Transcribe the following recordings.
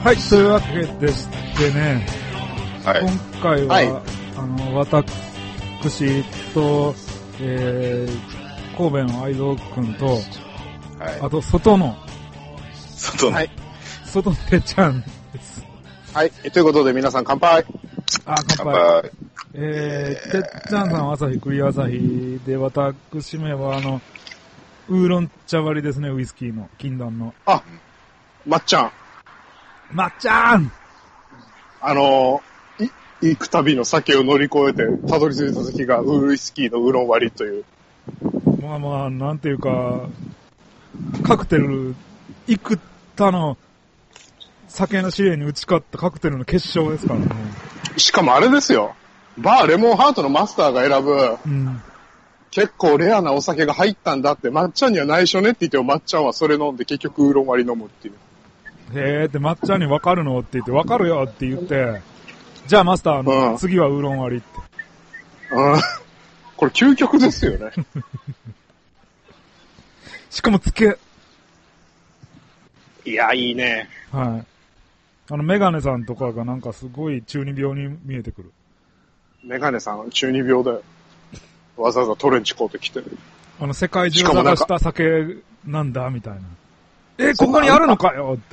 はい、というわけでしてね、 はい、 今回は、 はい、 私と、神戸の愛蔵くんと、はい、あと、外のてっちゃんです。 はい、ということで皆さん乾杯。 乾杯。てっちゃんさんは朝日、栗朝日で、私めはウーロン茶割りですね、ウイスキーの、禁断の。 あ、まっちゃん。 まっちゃん行く旅の酒を乗り越えて、たどり着いた先がウイスキーのウーロン割りという。 まあまあ、なんていうか、カクテル、幾多の酒の試練に打ち勝ったカクテルの決勝ですからね。 しかもあれですよ。バーレモンハートのマスターが選ぶ、結構レアなお酒が入ったんだって、まっちゃんには内緒ねって言っても、まっちゃんはそれ飲んで結局ウーロン割り飲むっていう。 へーってまっちゃんに分かるのって言って、分かるよって言って、じゃあマスター、次はウーロン割りって。 これ究極ですよね。 しかもつけ。 いや、いいね。 はい。メガネさんとかがなんかすごい中二病に見えてくる。 メガネさん中二病でわざわざトレンチコート着てる。 世界中探した酒なんだみたいな。ここにあるのかよって。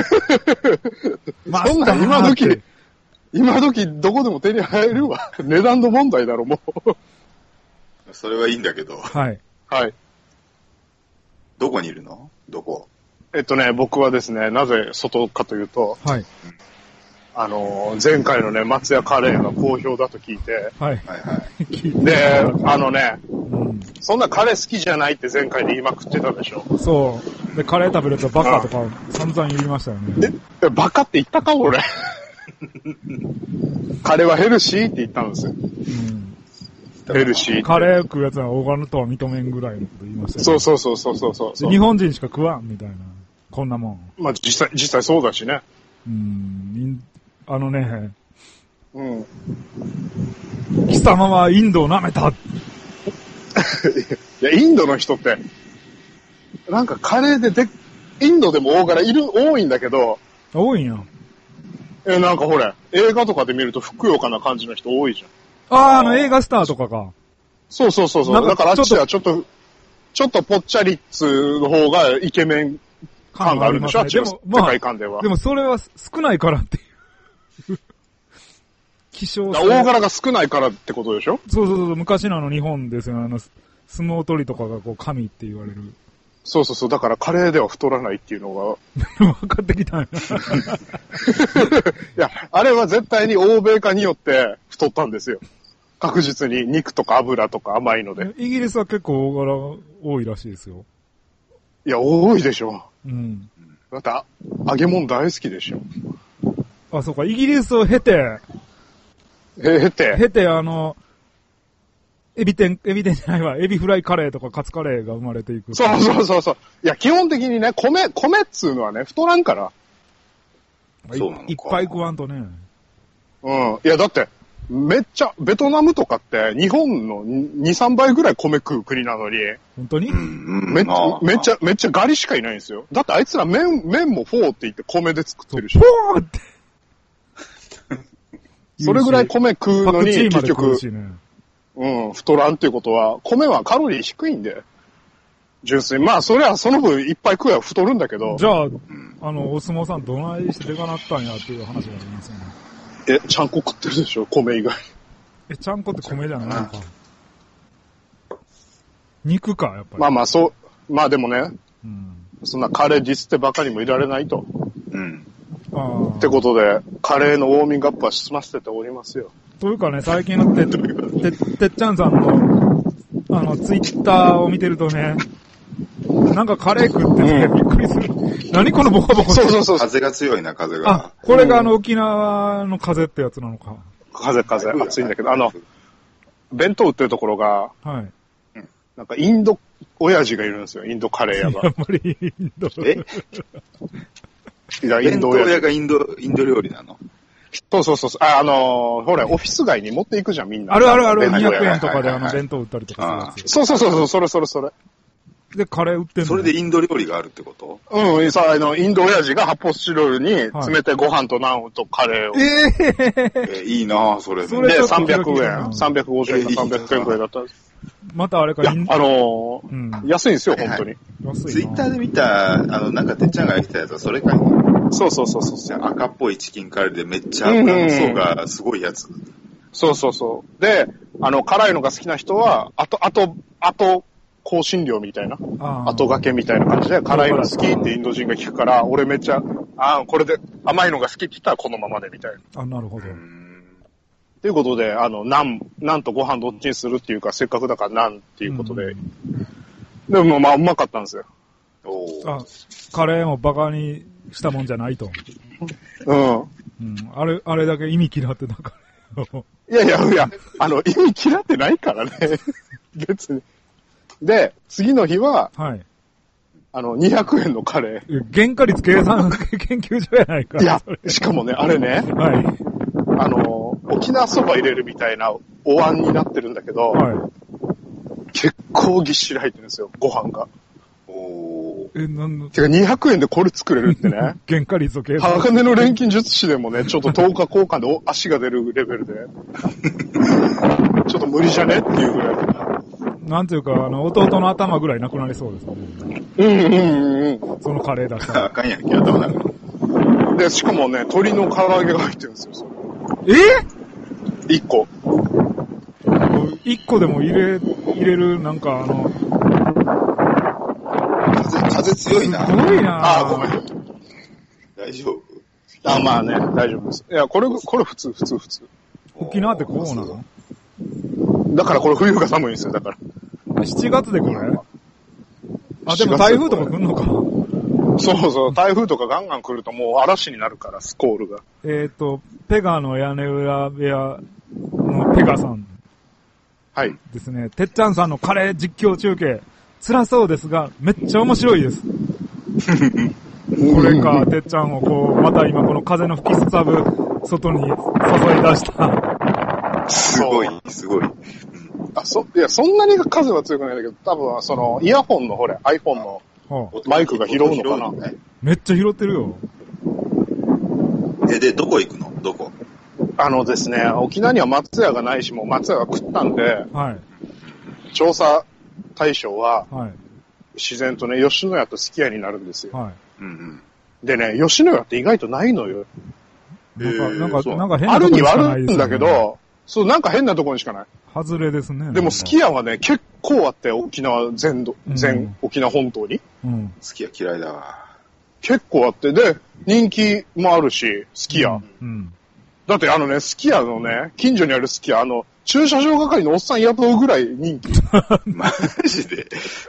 そんな今時どこでも手に入るわ。値段の問題だろ、もう。 それはいいんだけど。 はい。 はい。 どこにいるの？どこ？ 僕はですね、なぜ外かというと、 はい。 前回のね、松屋カレーが好評だと聞いて、 はい。 で、そんなカレー好きじゃないって前回で言いまくってたでしょ。 そう。で、カレー食べるとバカとか散々言いましたよね。 バカって言ったか俺。カレーはヘルシーって言ったんですよ。ヘルシー。 カレー食うやつはオーガノとは認めんぐらいのこと言いましたよね。 そう。 日本人しか食わんみたいな。こんなもん。 まあ実際そうだしね。 貴様はインドを舐めた。いや、インドの人って、なんかカレーでインドでも大柄多いんだけど。 多いんや。 なんかほれ、映画とかで見るとふくよかな感じの人多いじゃん。 映画スターとかか。 そう。だからあっちはちょっとぽっちゃりっつうの方がイケメン感があるんでしょ、あっちの世界観では。 でもそれは少ないからっていう。希少性。 大柄が少ないからってことでしょ？ そう。昔の日本ですよ。相撲取りとかがこう神って言われる。 そう。だからカレーでは太らないっていうのが。分かってきたんや。いや、あれは絶対に欧米化によって太ったんですよ。確実に肉とか油とか甘いので。 イギリスは結構大柄多いらしいですよ。 いや、多いでしょ。だって揚げ物大好きでしょ。 あ、そうか、イギリスを経て、エビ天じゃないわ、エビフライカレーとかカツカレーが生まれていく。 そう。いや、基本的にね、米っつうのはね、太らんから。 そうなのか。 いっぱい食わんとね。 いや、だって、めっちゃ、ベトナムとかって日本の2、3倍ぐらい米食う国なのに。 本当に？ めっちゃガリしかいないんですよ。だってあいつら麺もフォーって言って米で作ってるし。 フォーってそれぐらい米食うのに、結局、太らんっていうことは、米はカロリー低いんで。純粋に。まあ、それはその分いっぱい食えば太るんだけど。 じゃあ、お相撲さんどないしてでかなったんやっていう話がありますよね。 ちゃんこ食ってるでしょ、米以外。 ちゃんこって米じゃないのか。肉か、やっぱり。 まあでもね、そんなカレーディスってばかりもいられないと。ってことで、カレーのウォーミングアップは済ませておりますよ。 というかね、最近のてっちゃんさんの、ツイッターを見てるとね、なんかカレー食っててびっくりする。何このボコボコ。 そう。 風が強いな、風が。 あ、これが沖縄の風ってやつなのか。 風、暑いんだけど、弁当売ってるところが、 はい。 なんかインド親父がいるんですよ、インドカレー屋が。 やっぱりインド。 弁当屋がインド料理なの？ そう。ほら、オフィス街に持っていくじゃん、みんな。 ある。200円とかで弁当売ったりとかするやつ。 そう。それ。 で、カレー売ってんの？ それでインド料理があるってこと？ うん、インド親父が発泡スチロールに冷たいご飯とナンとカレーを。 いいなぁ、それ。 で、300円、350円か300円くらいだったんです。 またあれか、 安いんですよ、本当に。 ツイッターで見た、なんかてっちゃんが言ってたやつはそれかい？ そう。 赤っぽいチキンカレーでめっちゃ油の層がすごいやつ。 そう。で、辛いのが好きな人は、あと、香辛料みたいな、後掛けみたいな感じで、辛いの好きってインド人が聞くから、俺めっちゃ、これで甘いのが好きって言ったらこのままでみたいな。 なるほど。 ということで、ナンとご飯どっちにするっていうか、せっかくだからナンっていうことで。でもまあ、うまかったんですよ。 カレーもバカにしたもんじゃないと。あれだけ意味嫌ってたカレーを。 いや、意味嫌ってないからね。別に。で、次の日は、200円のカレー。 原価率計算研究所やないか。 いや、しかもね、あれね、沖縄そば入れるみたいなお椀になってるんだけど、結構ぎっしり入ってるんですよ、ご飯が。てか200円でこれ作れるってね。 原価率を計算。 鋼の錬金術師でもね、ちょっと10日交換で足が出るレベルで。ちょっと無理じゃねっていうぐらい。 なんていうか、弟の頭ぐらいなくなりそうですね。そのカレーだったら。 あかんやんけ、頭なんか。 で、しかもね、鶏の唐揚げが入ってるんですよ、それ。1個。 1個でも入れる、なんか風強いな。 すごいな。 ごめん。 大丈夫？ まあね、大丈夫です。いや、これ普通。 沖縄ってこうなの？ だからこれ冬が寒いんですよ、だから。 7月でこれ？でも台風とか来んのか。 そう、台風とかガンガン来るともう嵐になるから、スコールが。 ペガの屋根裏部屋のペガさん。 はい。 ですね。てっちゃんさんのカレー実況中継。辛そうですが、めっちゃ面白いです。これか、てっちゃんをまた今この風の吹きすさぶ外に誘い出した。 すごい。 いや、そんなに風は強くないんだけど、多分イヤホンのiPhone のマイクが拾うのかな。 めっちゃ拾ってるよ。 で、どこ行くの？どこ？ ですね、沖縄には松屋がないし、もう松屋が食ったんで、調査対象は、自然とね、吉野家とすき家になるんですよ。でね、吉野家って意外とないのよ。 なんか変なところにしかないですよね。 あるにはあるんだけど、そう、なんか変なところにしかない。 外れですね。 でもすき家はね、結構あって、沖縄全沖縄本島に。 すき家嫌いだわ。 結構あって、で、人気もあるし、すき家。だってすき家のね、近所にあるすき家、駐車場係のおっさん雇うぐらい人気。 マジで？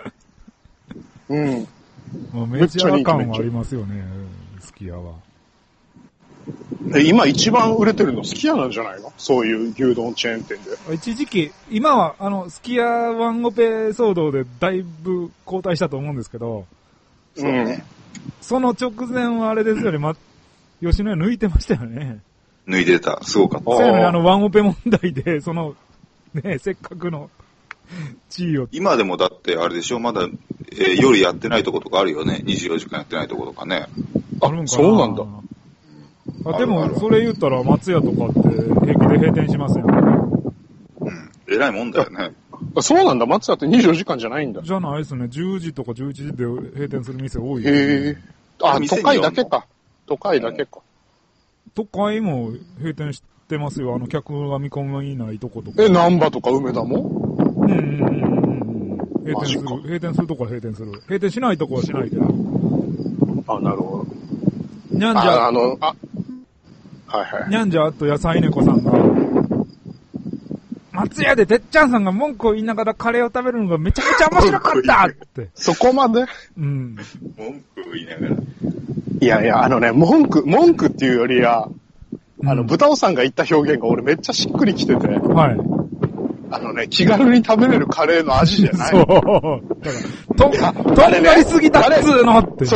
メジャー感はありますよね、すき家は。 今一番売れてるのすき家なんじゃないの？そういう牛丼チェーン店で。 一時期、今はすき家ワンオペ騒動でだいぶ後退したと思うんですけど、その直前はあれですよね、吉野家抜いてましたよね。 抜いてた。すごかった。 そうやね、ワンオペ問題で、せっかくの地位を。 今でもだって、あれでしょ、まだ、夜やってないとことかあるよね。24時間やってないとことかね。 あるんかな。 そうなんだ。 でも、それ言ったら松屋とかって平気で閉店しますよね。 偉いもんだよね。 そうなんだ。松屋って24時間じゃないんだ。 じゃないですね。10時とか11時で閉店する店多いよ、 ね。へえ。都会だけか。都会だけか。 都会も閉店してますよ。客が見込みないとことか。 難波とか梅田も？ 閉店するとこは閉店する。閉店しないとこはしないけど。 なるほど。 にゃんじゃ、にゃんじゃと野菜猫さんが、松屋でてっちゃんさんが文句を言いながらカレーを食べるのがめちゃめちゃ面白かったって。 そこまで？ 文句を言いながら。 いや、文句っていうよりは、豚尾さんが言った表現が俺めっちゃしっくりきてて。気軽に食べれるカレーの味じゃない。そう。 とんがりすぎたっつーのって。 そう、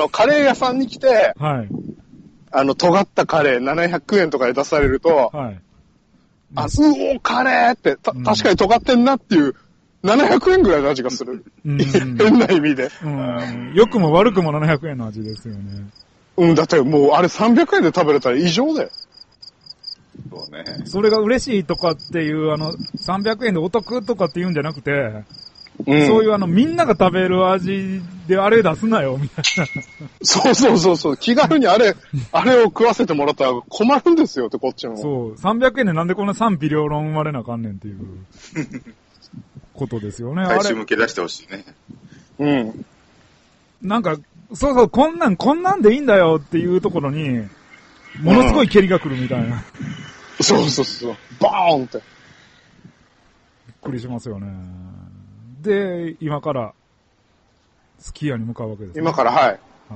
カレー屋さんに来て、尖ったカレー700円とかで出されると、カレーって、確かに尖ってんなっていう 700円ぐらいの味がする。変な意味で。 良くも悪くも700円の味ですよね。 だってもうあれ300円で食べれたら異常だよ。 そうね。 それが嬉しいとかっていう、300円でお得とかって言うんじゃなくて、そういうみんなが食べる味であれ出すなよ、みたいな。 そう。気軽にあれを食わせてもらったら困るんですよって、こっちも。 そう。300円でなんでこんな賛否両論生まれなあかんねんっていうことですよね。 大衆向け出してほしいね。 なんか、そう、こんなんでいいんだよっていうところに、ものすごい蹴りが来るみたいな。 そう。バーンって。びっくりしますよね。で、今から、すき家に向かうわけです、ね。 今から、はい。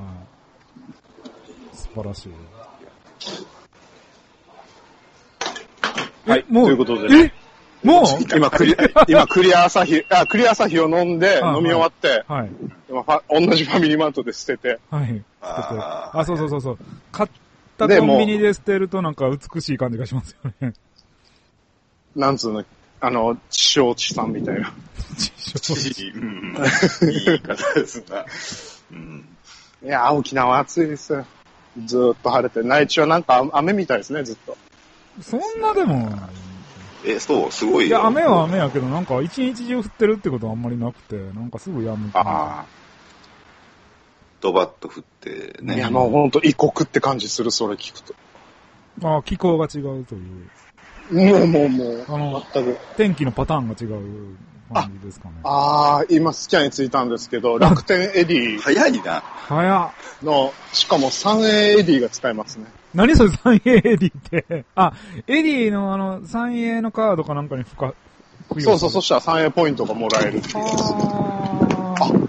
素晴らしい。 はい、もう、ということで。 もう今クリア朝日を飲んで、飲み終わって、 はい。 今同じファミリーマートで捨てて。 はい。捨てて。そう。買ったコンビニで捨てるとなんか美しい感じがしますよね。 なんつうの、地表地産みたいな。 いい言い方ですな。 いや、沖縄暑いですよ。ずーっと晴れて。内地はなんか雨みたいですね、ずっと。 そんなでも。 そう、すごいよ。 いや、雨は雨やけど、なんか一日中降ってるってことはあんまりなくて、なんかすぐ止む。 ドバッと降ってね。 いや、もうほんと異国って感じする、それ聞くと。 気候が違うという。 もう、全く。 天気のパターンが違う感じですかね。 今、スキャンに着いたんですけど、楽天エディ。 早いな。 しかも 3A エディが使えますね。 何それ 3A エディって。エディの3A のカードかなんかに付与そう、そしたら 3A ポイントがもらえるっていう。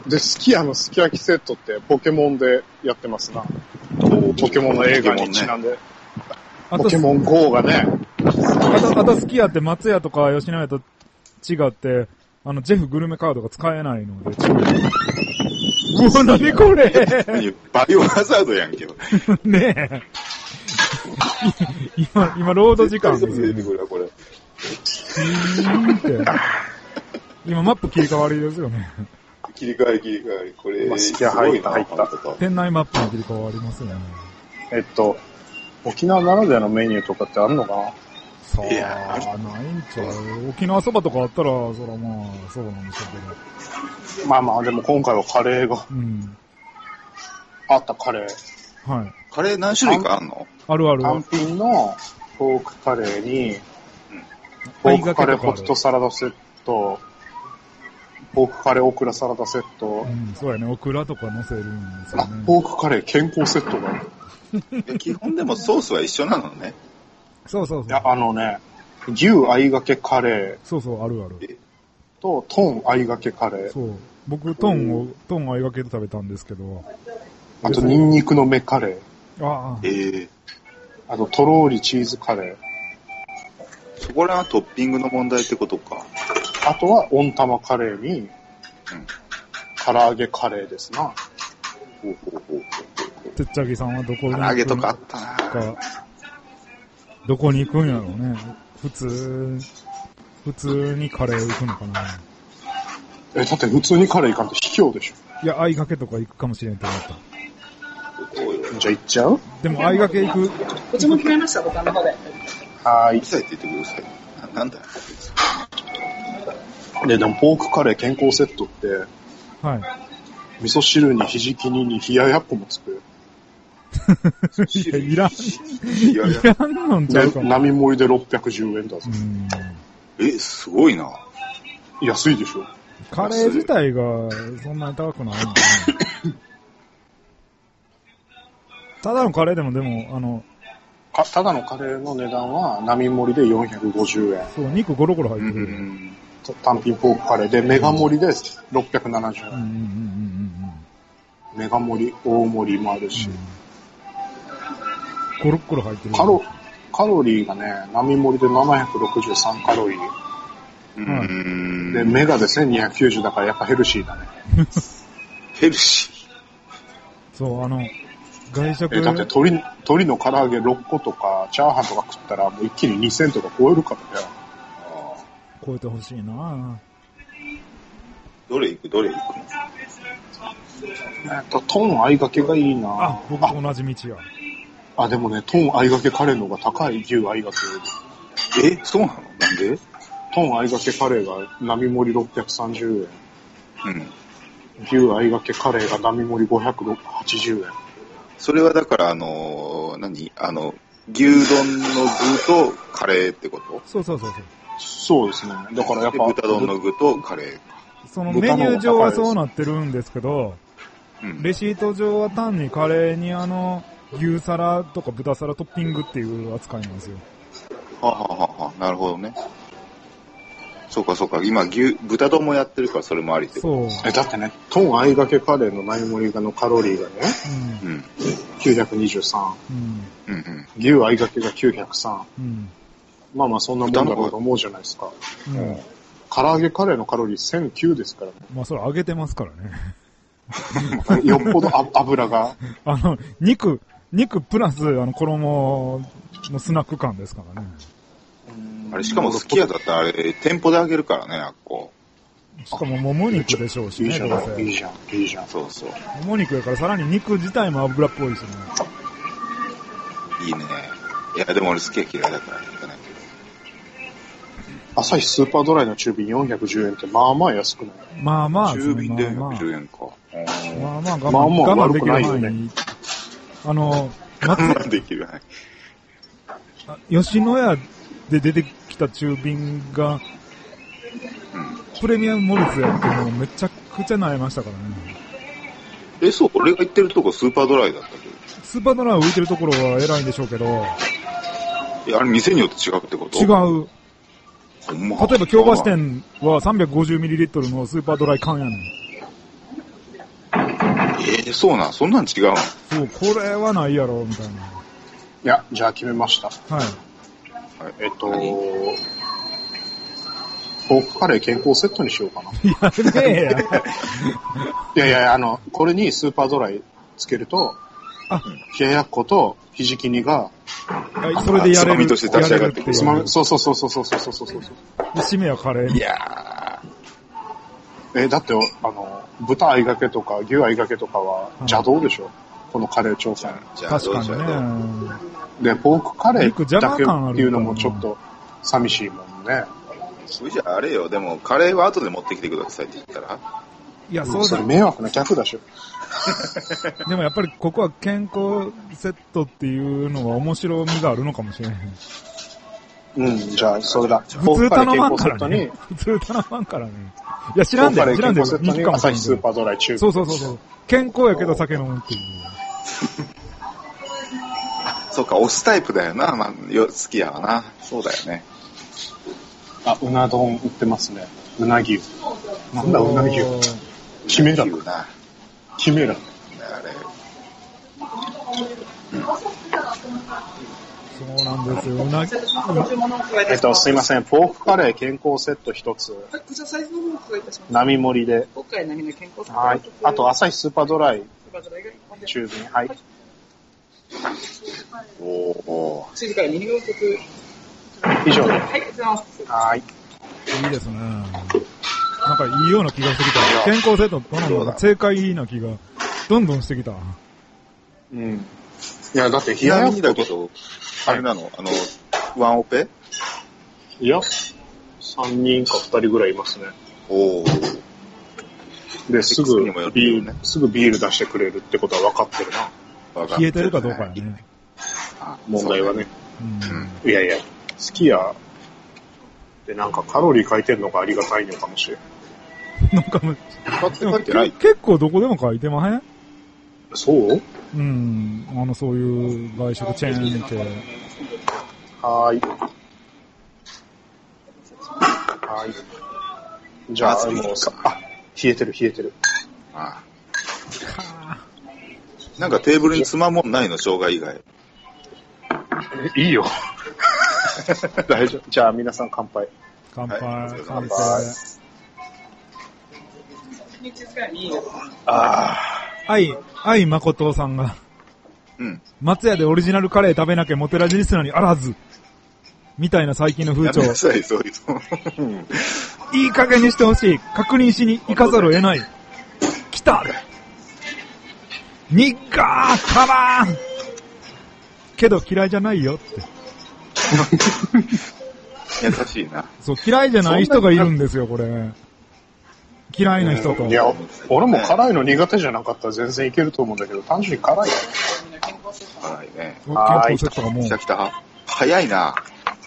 で、スキヤのすき焼きセットってポケモンでやってますな。ポケモンの映画にちなんで。ポケモン GO がね。 あとスキヤって松屋とか吉野家と違って、ジェフグルメカードが使えないので、うわ、なにこれバイオハザードやんけど。 ねえ。今、ロード時間ですよ、ね。 これ。 今、マップ切り替わりですよね。 切り替わり。これ、 スキヤ入った。 店内マップの切り替わりますよね。 沖縄ならではのメニューとかってあるのかな？ ないんちゃう。沖縄そばとかあったら、そらまあ、そうなんでしょうけど。 でも今回はカレーが。あったカレー。 はい。 カレー何種類かあんの？ ある。 単品のポークカレーに、ポークカレーポテトサラダセット、ポークカレーオクラサラダセット。 そうやね。オクラとか乗せるんですよね。 ポークカレー健康セットがある。 基本でもソースは一緒なのね。 そう。 いや、牛合いがけカレー。 そう、ある。 と、トン合いがけカレー。 そう。僕、トン合いがけで食べたんですけど。 あと、ニンニクの芽カレー。 あと、とろーりチーズカレー。そこらはトッピングの問題ってことか。 あとは、温玉カレーに、唐揚げカレーですな。 てっちゃぎさんはどこに行く唐揚げとかあったな。 どこに行くんやろうね。普通にカレー行くのかな。 だって普通にカレー行かんと卑怯でしょ。 いや、相掛けとか行くかもしれんと思った。 じゃあ行っちゃう？ でも相掛け行く。 こっちも決めました、ボタンの方で。 はい。 うるさいって言ってください。なんだよ。 でもポークカレー健康セットって、 はい。 味噌汁にひじき煮に冷ややっこもつくよ。 いらんのんちゃうかも。 並盛りで610円だぞ。 すごいな。 安いでしょ。 カレー自体がそんなに高くないんだね。ただのカレーでもただのカレーの値段は並盛りで450円。 そう、肉ゴロゴロ入ってる。 単品ポークカレーでメガ盛りで670円。メガ盛り、大盛りもあるし。 ゴロゴロ入ってる。 カロリーがね、並盛りで763カロリー。で、メガで1290だからやっぱヘルシーだね。 ヘルシー。そう、外食。 だって鶏の唐揚げ6個とか、チャーハンとか食ったらもう一気に2000とか超えるからね。 超えてほしいなぁ。 どれ行くトン合いがけがいいな。 あ、僕と同じ道や。 あ、でもね、トン合いがけカレーの方が高い、牛合いがけより。 そうなの？なんで？ トン合いがけカレーが並盛り630円。 うん。 牛合いがけカレーが並盛り580円。 それはだから、牛丼の具とカレーってこと？ そう。 そうですね。だからやっぱ。 豚丼の具とカレー。 そのメニュー上はそうなってるんですけど、 うん、 レシート上は単にカレーに牛皿とか豚皿トッピングっていう扱いなんですよ。 なるほどね。そうか。今、豚丼もやってるからそれもありってこと。 そう。だってね、トン合いがけカレーの並盛りのカロリーがね、923。牛合いがけが903。まあそんなもんだろうと思うじゃないですか。唐揚げカレーのカロリー1009ですからね。 まあそれ上げてますからね。 よっぽど油が。 肉プラス衣のスナック感ですからね。 あれ、しかもすき家だったらあれ、店舗で揚げるからね、あっこ。 しかももも肉でしょうしね、 いいじゃん。 そう。 もも肉やからさらに肉自体も油っぽいしね。 いいね。いや、でも俺すき家嫌いだから行かないけど。 朝日スーパードライの中瓶410円ってまあまあ安くない？ まあ、 中瓶で410円か。 まあ我慢できる範囲。 我慢できる範囲。吉野家で出てきた中瓶が、プレミアムモルツやってもうめちゃくちゃ悩ましたからね。 そう、俺が行ってるとこスーパードライだったけど。 スーパードライ浮いてるところは偉いんでしょうけど。 あれ店によって違うってこと？ 違う。例えば京橋店は 350ml のスーパードライ缶やねん。 そうなん？そんなん違うの？ そう、これはないやろ、みたいな。いや、じゃあ決めました。 はい。 ポークカレー健康セットにしようかな。 やべえや。 いや、これにスーパードライつけると、冷ややっことひじき煮が、 それでやれる。つまみとして出し上がってくる。 そう。で、 締めはカレーに。 いやだって、豚合いがけとか牛合いがけとかは邪道でしょ、このカレー調査。 確かにね。 で、ポークカレーだけっていうのもちょっと寂しいもんね。 それじゃあれよ、でもカレーは後で持ってきてくださいって言ったら？ いや、そうだ。 それ迷惑な客だしょ。 でもやっぱりここは健康セットっていうのは面白みがあるのかもしれない。 じゃあ、それだ。 普通頼まんからね。普通頼まんからね。いや、知らんで、人気かもしれない。 朝日スーパードライ中。 そう。健康やけど酒飲むっていう。 そうか、押すタイプだよな、好きやわな。そうだよね。 うな丼売ってますね。うなぎ。なんだうなぎ。キメラ。キメラ。あれ。 そうなんですよ。うなぎ。 すいません。ポークカレー健康セット一つ。並盛りで。はい。あと、朝日スーパードライ。中瓶。はい。 静かに2分ず以上で。 はい。 いいですね。なんかいいような気がしてきた。健康セット頼むのが正解な気がどんどんしてきた。 いや、だって冷ややっこだけど、あれなの、ワンオペ？ いや、3人か2人ぐらいいますね。で、すぐビール出してくれるってことは分かってるな。 冷えてるかどうかやね。 問題はね。いや、すき家でなんかカロリー書いてるのがありがたいのかもしれん。 なんか結構どこでも書いてまへん？ そう？ そういう外食チェーンって。 はい。じゃあ、冷えてる。 なんかテーブルにつまもんないの、生姜以外。 いいよ。大丈夫。じゃあ皆さん乾杯。 乾杯。愛誠さんが、松屋でオリジナルカレー食べなきゃモテラジリスナーにあらず。 みたいな最近の風潮。 やめなさい、そういうの。 いい加減にしてほしい。確認しに行かざるを得ない。来たニッガーカバーンけど嫌いじゃないよって。 優しいな。 そう、嫌いじゃない人がいるんですよ、これ。嫌いな人と。 いや、俺も辛いの苦手じゃなかったら全然いけると思うんだけど、単純に辛いよね。 辛いね。 はい。 セットがもう来た来た。早いな。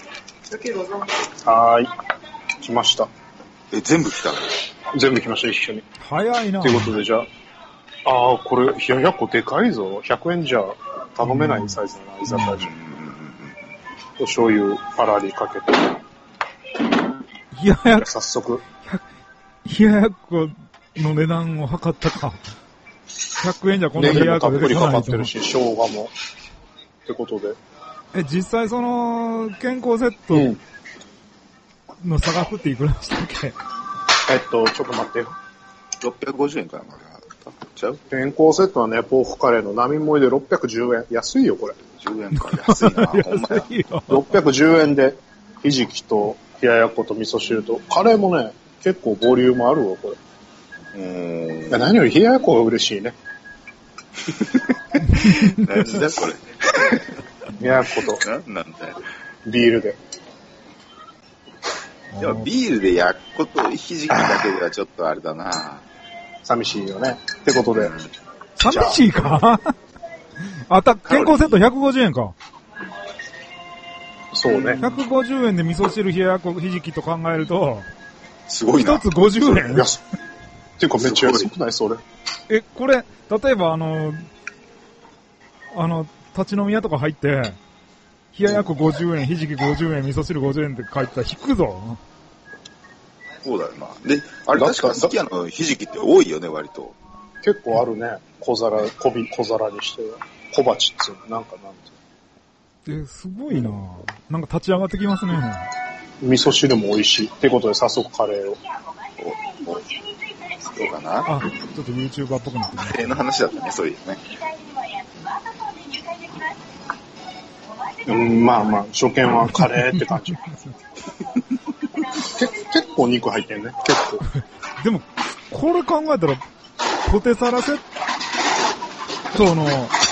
はい。来ました。 全部来た。 全部来ました、一緒に。 早いな。 ということで、じゃあ、これ、冷ややっこでかいぞ。100円じゃ頼めないサイズの居酒屋じゃん。お醤油、パラリかけて。 冷ややっこ。 早速。 冷ややっこの値段を測ったか。100円じゃこんな冷ややっこ出てこない。 ネギもたっぷりかかってるし、生姜も。ってことで。 実際その、健康セットの差額っていくらでしたっけ？ ちょっと待ってよ。 650円かなちゃう？ 健康セットはね、ポークカレーの並盛りで610円。安いよ、これ。 10円か。安いな。ほんまや。 610円で、ひじきと冷ややっこと味噌汁と、カレーもね、結構ボリュームあるわ、これ。何より冷ややっこが嬉しいね。 何だこれ。 冷ややっこと。 なんだよ。 ビールで。 でもビールでやっことひじきだけではちょっとあれだな。 寂しいよね。ってことで。 寂しいか健康セット150円か。 そうね。 150円で味噌汁、冷ややっこ、ひじきと考えると、 すごいな。 一つ50円安い。っていうかめっちゃ安くないそれ。 これ、例えば立ち飲み屋とか入って、冷ややっこ50円、ひじき50円、味噌汁50円って書いてたら引くぞ。 そうだよな。で、あれ確か好きやのひじきって多いよね、割と。 結構あるね。小皿にしては。小鉢っつうの、なんて。 すごいな。なんか立ち上がってきますね。 味噌汁も美味しい。ってことで早速カレーを。 どうかな？ ちょっと YouTuber っぽくなってね。 カレーの話だったね、そういうね。 まあまあ、初見はカレーって感じ。結構肉入ってんね。結構。 でも、これ考えたら、ポテサラセットの、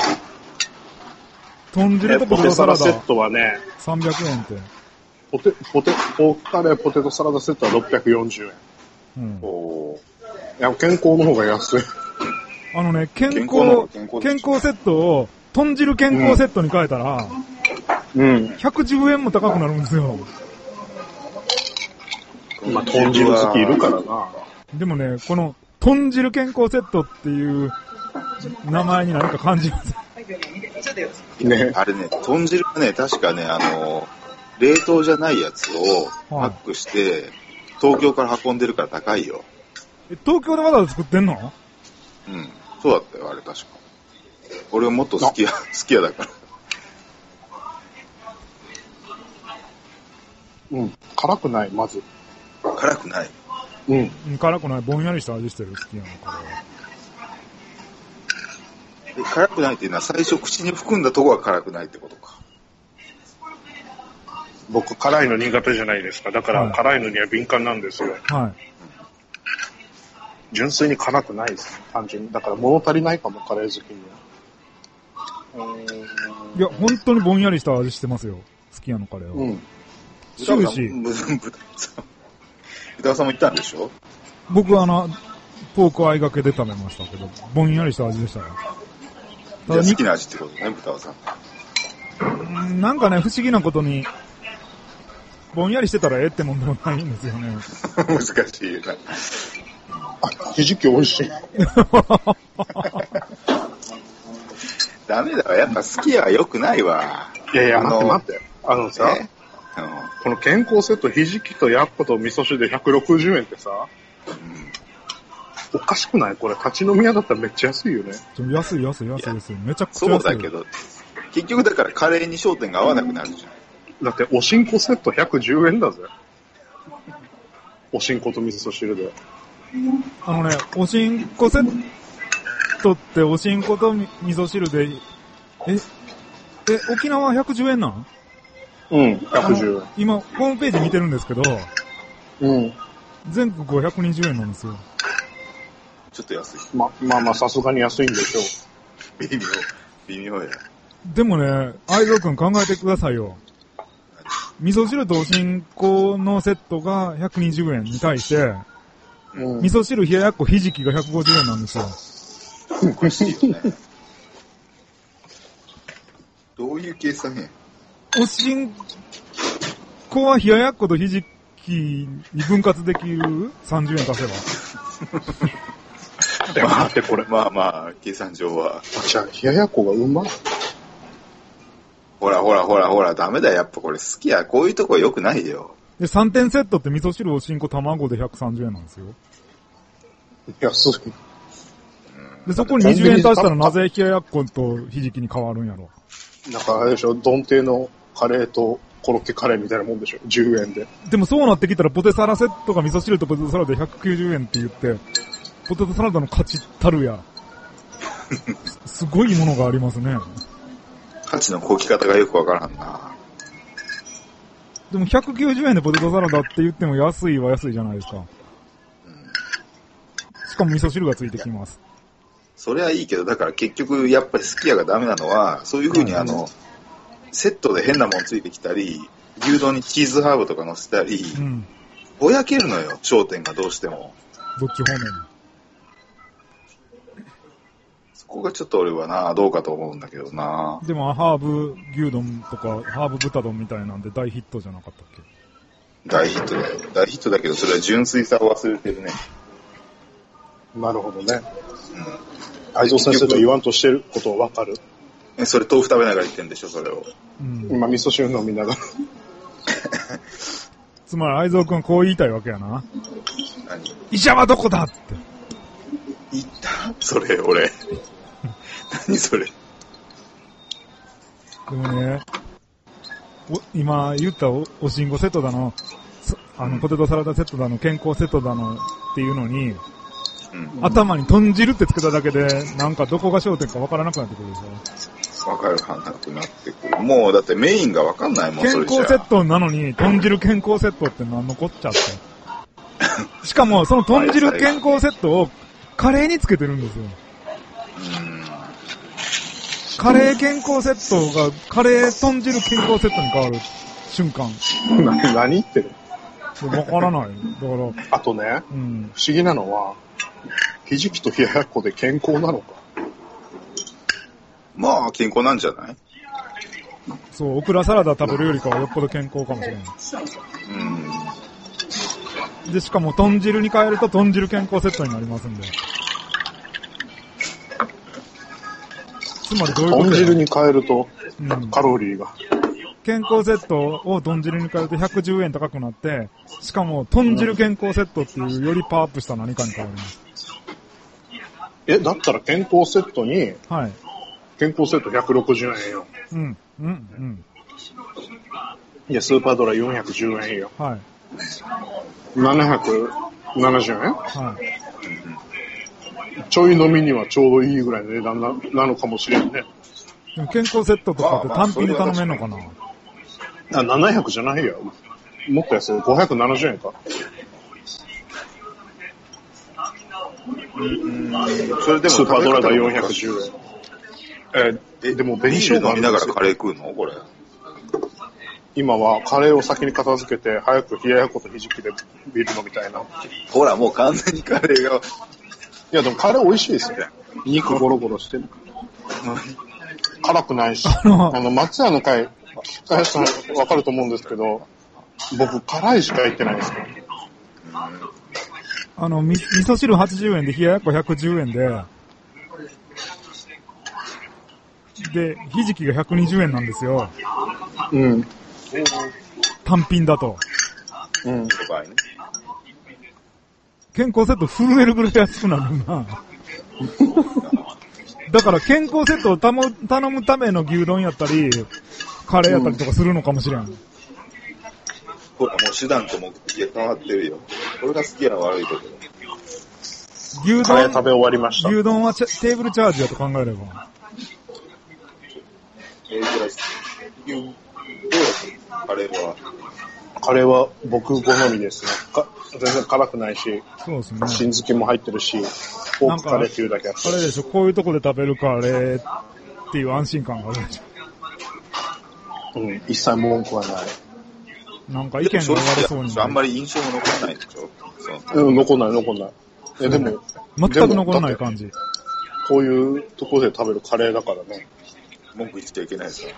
豚汁とポテトサラダ。 ポテサラセットはね、 300円って。 ポークカレーポテトサラダセットは640円。いや、健康の方が安い。 健康セットを、豚汁健康セットに変えたら、110円も高くなるんですよ。 まあ、豚汁好きいるからな。 でもね、この、豚汁健康セットっていう名前に何か感じます。 ね。あれね、豚汁はね、確かね、冷凍じゃないやつをパックして、東京から運んでるから高いよ。 東京でわざわざ作ってんの？ そうだったよ、あれ確か。俺はもっと好きやだから。 辛くない、まず。 辛くない。 辛くない、ぼんやりした味してる、好きなの、これ。辛くないっていうのは最初口に含んだところが辛くないってことか。 僕、辛いの苦手じゃないですか。だから、辛いのには敏感なんですよ。 はい。 純粋に辛くないですね、単純に。だから物足りないかも、カレー好きには。 いや、本当にぼんやりした味してますよ。すき家のカレーは。終始。 豚さんも言ったんでしょ？ 僕はポーク合いがけで食べましたけど、ぼんやりした味でしたよ。 好きな味ってことね、豚さん。なんかね、不思議なことに、ぼんやりしてたらええってもんでもないんですよね。 難しいな。 ひじき美味しい。 ダメだわ、やっぱ好きは良くないわ。 いや、待って。さ、この健康セット、ひじきとやっこと味噌汁で160円ってさ、おかしくない？これ、立ち飲み屋だったらめっちゃ安いよね。 安いですよ。めちゃくちゃ安い。 そうだけど、結局だからカレーに焦点が合わなくなるじゃん。 だって、おしんこセット110円だぜ。おしんこと味噌汁で。 おしんこセットっておしんこと味噌汁で、沖縄は110円なん？ うん、110円。 今、ホームページ見てるんですけど、 うん。 全国520円なんですよ。 ちょっと安い。 まあ、さすがに安いんでしょう。 微妙や。 でもね、愛蔵くん考えてくださいよ。味噌汁とおしんこのセットが120円に対して、うん、味噌汁冷ややっこひじきが150円なんですよ。 おかしいよね。どういう計算や。 おしんこは冷ややっことひじきに分割できる30円足せば。待ってこれ。 まあ、計算上は。 じゃあ、冷ややっこがうまい。 ほら、ダメだよ。やっぱこれ好きや。こういうとこ良くないよ。 で、3点セットって味噌汁、おしんこ、卵で130円なんですよ。 安い。 で、そこに20円足したらなぜ冷ややっことひじきに変わるんやろ。 なんかあれでしょ、丼亭のカレーとコロッケカレーみたいなもんでしょ、10円で。 でもそうなってきたらポテサラセットが味噌汁とポテトサラダで190円って言って、ポテトサラダの価値たるや。すごいものがありますね。 価値のこき方がよくわからんな。 でも190円でポテトサラダって言っても安いは安いじゃないですか。しかも味噌汁がついてきます。 それはいいけど、だから結局やっぱりすき家がダメなのは、そういう風にセットで変なもんついてきたり、牛丼にチーズハーブとか乗せたり、ぼやけるのよ、商店がどうしても。 どっち方面に。 そこがちょっと俺はな、どうかと思うんだけどな。 でもハーブ牛丼とかハーブ豚丼みたいなんで大ヒットじゃなかったっけ？ 大ヒットだよ。大ヒットだけど、それは純粋さを忘れてるね。 なるほどね。愛蔵先生が言わんとしてることはわかる？ それ豆腐食べながら言ってんでしょ、それを。 今味噌汁飲みながら。 つまり愛蔵くんこう言いたいわけやな。 何？ 医者はどこだって。 言ったそれ、俺。何それ。 でもね、今言ったおしんごセットだの、ポテトサラダセットだの、健康セットだのっていうのに、頭に豚汁ってつけただけで、なんかどこが焦点かわからなくなってくるでしょ。 わからなくなってくる。もうだってメインがわかんないもん、 健康セットなのに、豚汁健康セットって何のこっちゃって。しかも、その豚汁健康セットをカレーにつけてるんですよ。カレー健康セットが、カレー豚汁健康セットに変わる瞬間。 何言ってる？ わからない。だから。 あとね、不思議なのは、ひじきと冷ややっこで健康なのか。 まあ、健康なんじゃない？ そう、オクラサラダ食べるよりかはよっぽど健康かもしれない。で、しかも豚汁に変えると豚汁健康セットになりますんで。つまりどういうこと？ 豚汁に変えると、カロリーが。 健康セットを豚汁に変えると110円高くなって、しかも豚汁健康セットっていうよりパワーアップした何かに変わります。 だったら健康セットに、 はい。 健康セット160円よ。いや、スーパードライ410円よ。 はい。 770円？ はい。 ちょい飲みにはちょうどいいぐらいの値段なのかもしれんね。 でも健康セットとかって単品で頼めんのかな ？700じゃないよ。もっと安い。570円か。 それでもスーパードライが410円。でも紅生姜飲みながらカレー食うのこれ。 今はカレーを先に片付けて、早く冷ややっことひじきでビール飲みたいな。 ほら、もう完全にカレーが。 いや、でもカレー美味しいですよ。肉ゴロゴロしてる。辛くないし。松屋の会、聞かしたらわかると思うんですけど、僕、辛いしか言ってないですよ。 味噌汁80円で冷ややっこ110円で、ひじきが120円なんですよ。単品だと。健康セット震えるぐらい安くなるな。だから健康セットを頼むための牛丼やったり、カレーやったりとかするのかもしれん。 ほら、もう手段と目的が変わってるよ。これが好きな悪いところ。 カレー食べ終わりました。 牛丼はテーブルチャージやと考えれば。 カレーは僕好みですね。全然辛くないし、 そうですね。 新漬けも入ってるし、ポークカレーっていうだけあって。 あれでしょ、こういうとこで食べるカレーっていう安心感があるでしょ。うん、一切文句はない。 なんか意見が割れそうに。 あんまり印象も残らないでしょ。 うん、残んない。でも、 全く残らない感じ。 こういうところで食べるカレーだからね。 文句言っちゃいけないですよ。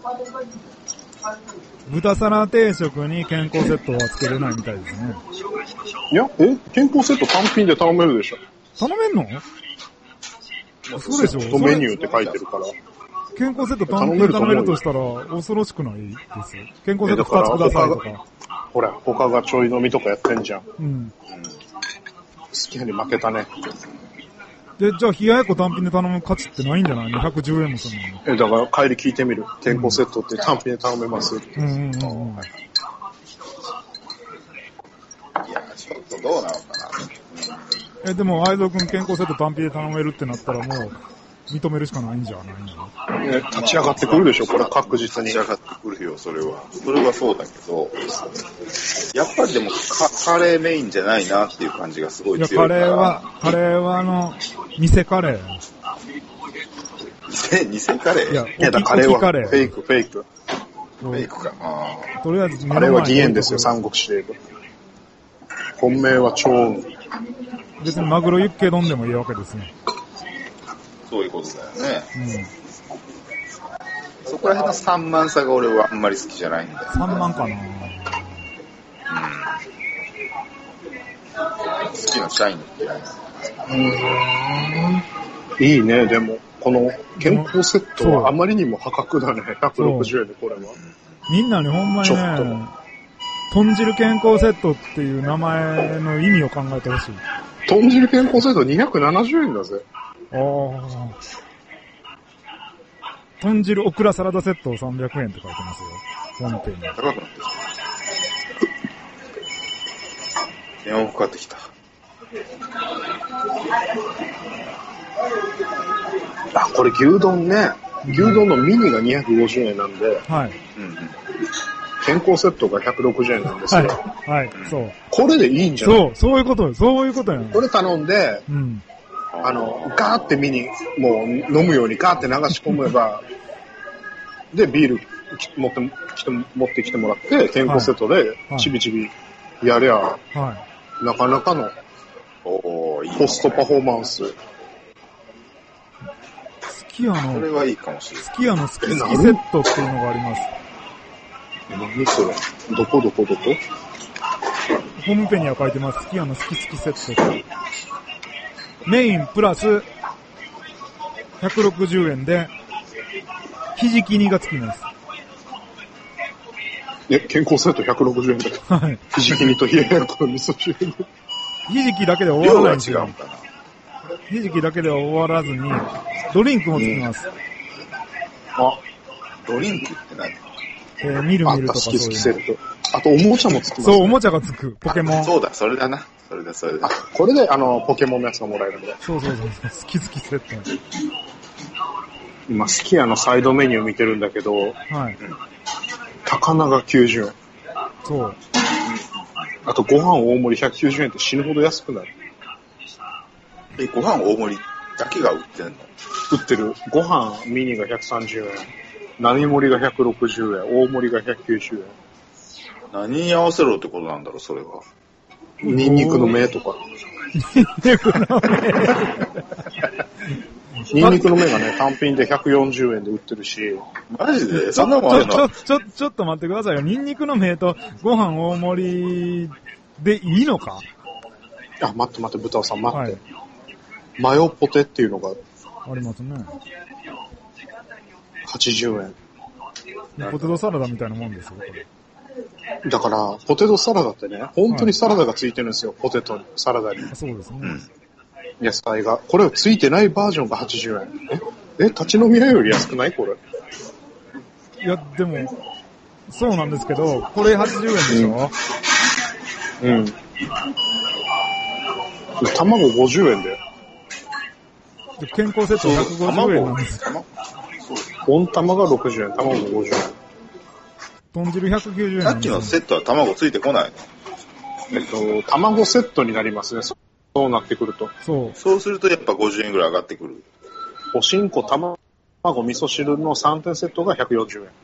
豚皿定食に健康セットはつけれないみたいですね。 いや、健康セット単品で頼めるでしょ。 頼めんの？そうでしょ。 メニューって書いてるから。 健康セット単品で頼めるとしたら恐ろしくないですよ。健康セット2つくださいとか。 ほら、他がちょい飲みとかやってんじゃん。 うん。 好きに負けたね。 で、じゃあ冷ややっこ単品で頼む価値ってないんじゃないの？ 110 円もするのに。 だから帰り聞いてみる。健康セットって単品で頼めます。 いや、ちょっとどうなのかな。でも、愛蔵くん健康セット単品で頼めるってなったらもう、認めるしかないんじゃないの？ 立ち上がってくるでしょ、これ確実に。 立ち上がってくるよ、それは。それはそうだけど、やっぱりでもカレーメインじゃないなっていう感じがすごい強いから。 いや、カレーは店カレー。 偽カレー？ いや、カレーはフェイク。フェイクかな。 とりあえず、 カレーは義援ですよ、三国志で言えば。本命は超運。 別にマグロユッケ丼でもいいわけですね。 そういうことだよね。そこら辺の3万差が俺はあんまり好きじゃないんだよ。 3万かな。 好きな社員っていいね、でも、この健康セットはあまりにも破格だね。160円でこれは。 みんなにほんまにね、豚汁健康セットっていう名前の意味を考えてほしい。 豚汁健康セット270円だぜ。 豚汁オクラサラダセット300円って書いてますよ。本店に。 高くなってきた。電話かかってきた。 これ牛丼ね。牛丼のミニが250円なんで、 はい。 健康セットが160円なんですよ。 はい、そう。 これでいいんじゃない？ そういうことやね。 これ頼んで、ガーってミニ、もう飲むようにガーって流し込めば、で、ビール持ってきてもらって、健康セットでちびちびやりゃ、なかなかのポストパフォーマンス。 それはいいかもしれない。 スキヤの好きセットっていうのがあります。 何それ？どこ？ ホームページには書いてます。スキヤの好きセット。メインプラス160円で、ひじき煮がつきます。 健康セット160円だけど。はい。ひじき煮と冷ややっこの味噌汁で。 ひじきだけで終わらないんですよ。ひじきだけでは終わらずに、ドリンクもつきます。 ドリンクって何？ ミルとかそういう。 好きセット。あとおもちゃもつきます、 そう、おもちゃがつく。ポケモン。 そうだ、それだな。それだ。 これでポケモンのやつがもらえるんだ。 そう。好きセット。 今、スキヤのサイドメニュー見てるんだけど、はい。高菜が90円。 そう。 あと、ご飯大盛り190円って死ぬほど安くなる。 ご飯大盛りだけが売ってんの？ 売ってる。ご飯ミニが130円。並盛りが160円。大盛りが190円。 何に合わせろってことなんだろう、それは。 ニンニクの芽とか。ニンニクの芽がね、単品で140円で売ってるし。 マジで？そんなもんあるの？ ちょっと待ってくださいよ。ニンニクの芽とご飯大盛りでいいのか？ 待って、豚尾さん待って。はい、マヨポテっていうのが。 ありますね。 80円。 ポテトサラダみたいなもんですよ、これ。 だから、ポテトサラダってね、本当にサラダがついてるんですよ、ポテトサラダに。 そうですね。 野菜が。これをついてないバージョンが80円。立ち飲み屋より安くないこれ。 いや、でも、そうなんですけど、これ80円でしょ？ 卵50円で。 健康セット150円なんですよ。 温玉が60円、卵50円。 豚汁190円。 さっきのセットは卵ついてこないの？卵セットになりますね。そうなってくると。 そうするとやっぱ50円ぐらい上がってくる。 おしんこ、卵、味噌汁の3点セットが140円。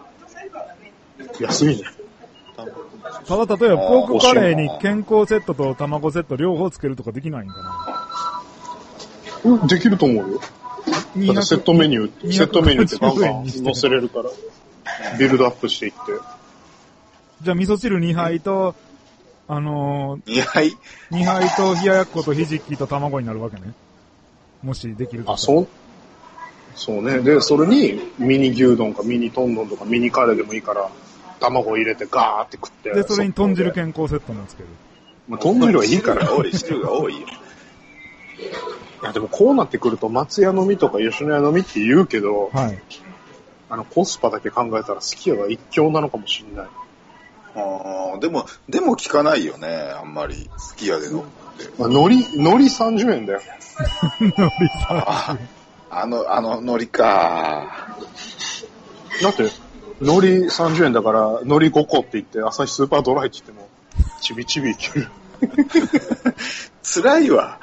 安いね。 ただ例えばポークカレーに健康セットと卵セット両方つけるとかできないんかな？ うん、できると思うよ。だセットメニューってガンガン乗せれるから、ビルドアップしていって。 じゃあ味噌汁2杯と、 2杯と冷ややっことひじきと卵になるわけね。もしできると。 そうね。で、それにミニ牛丼かミニ豚丼とかミニカレーでもいいから、卵入れてガーって食って。 で、それに豚汁健康セットもつける。 まあ、豚汁はいいから。 汁が多いよ。 いや、でもこうなってくると松屋飲みとか吉野家飲みって言うけど、 はい。 コスパだけ考えたらすき家が一強なのかもしれない。 でも聞かないよね、あんまり。すき家で飲むって。 海苔30円だよ。 海苔30円。 海苔か。 だって、海苔30円だから、海苔5個って言って、朝日スーパードライって言っても、ちびちびいける。 辛いわ。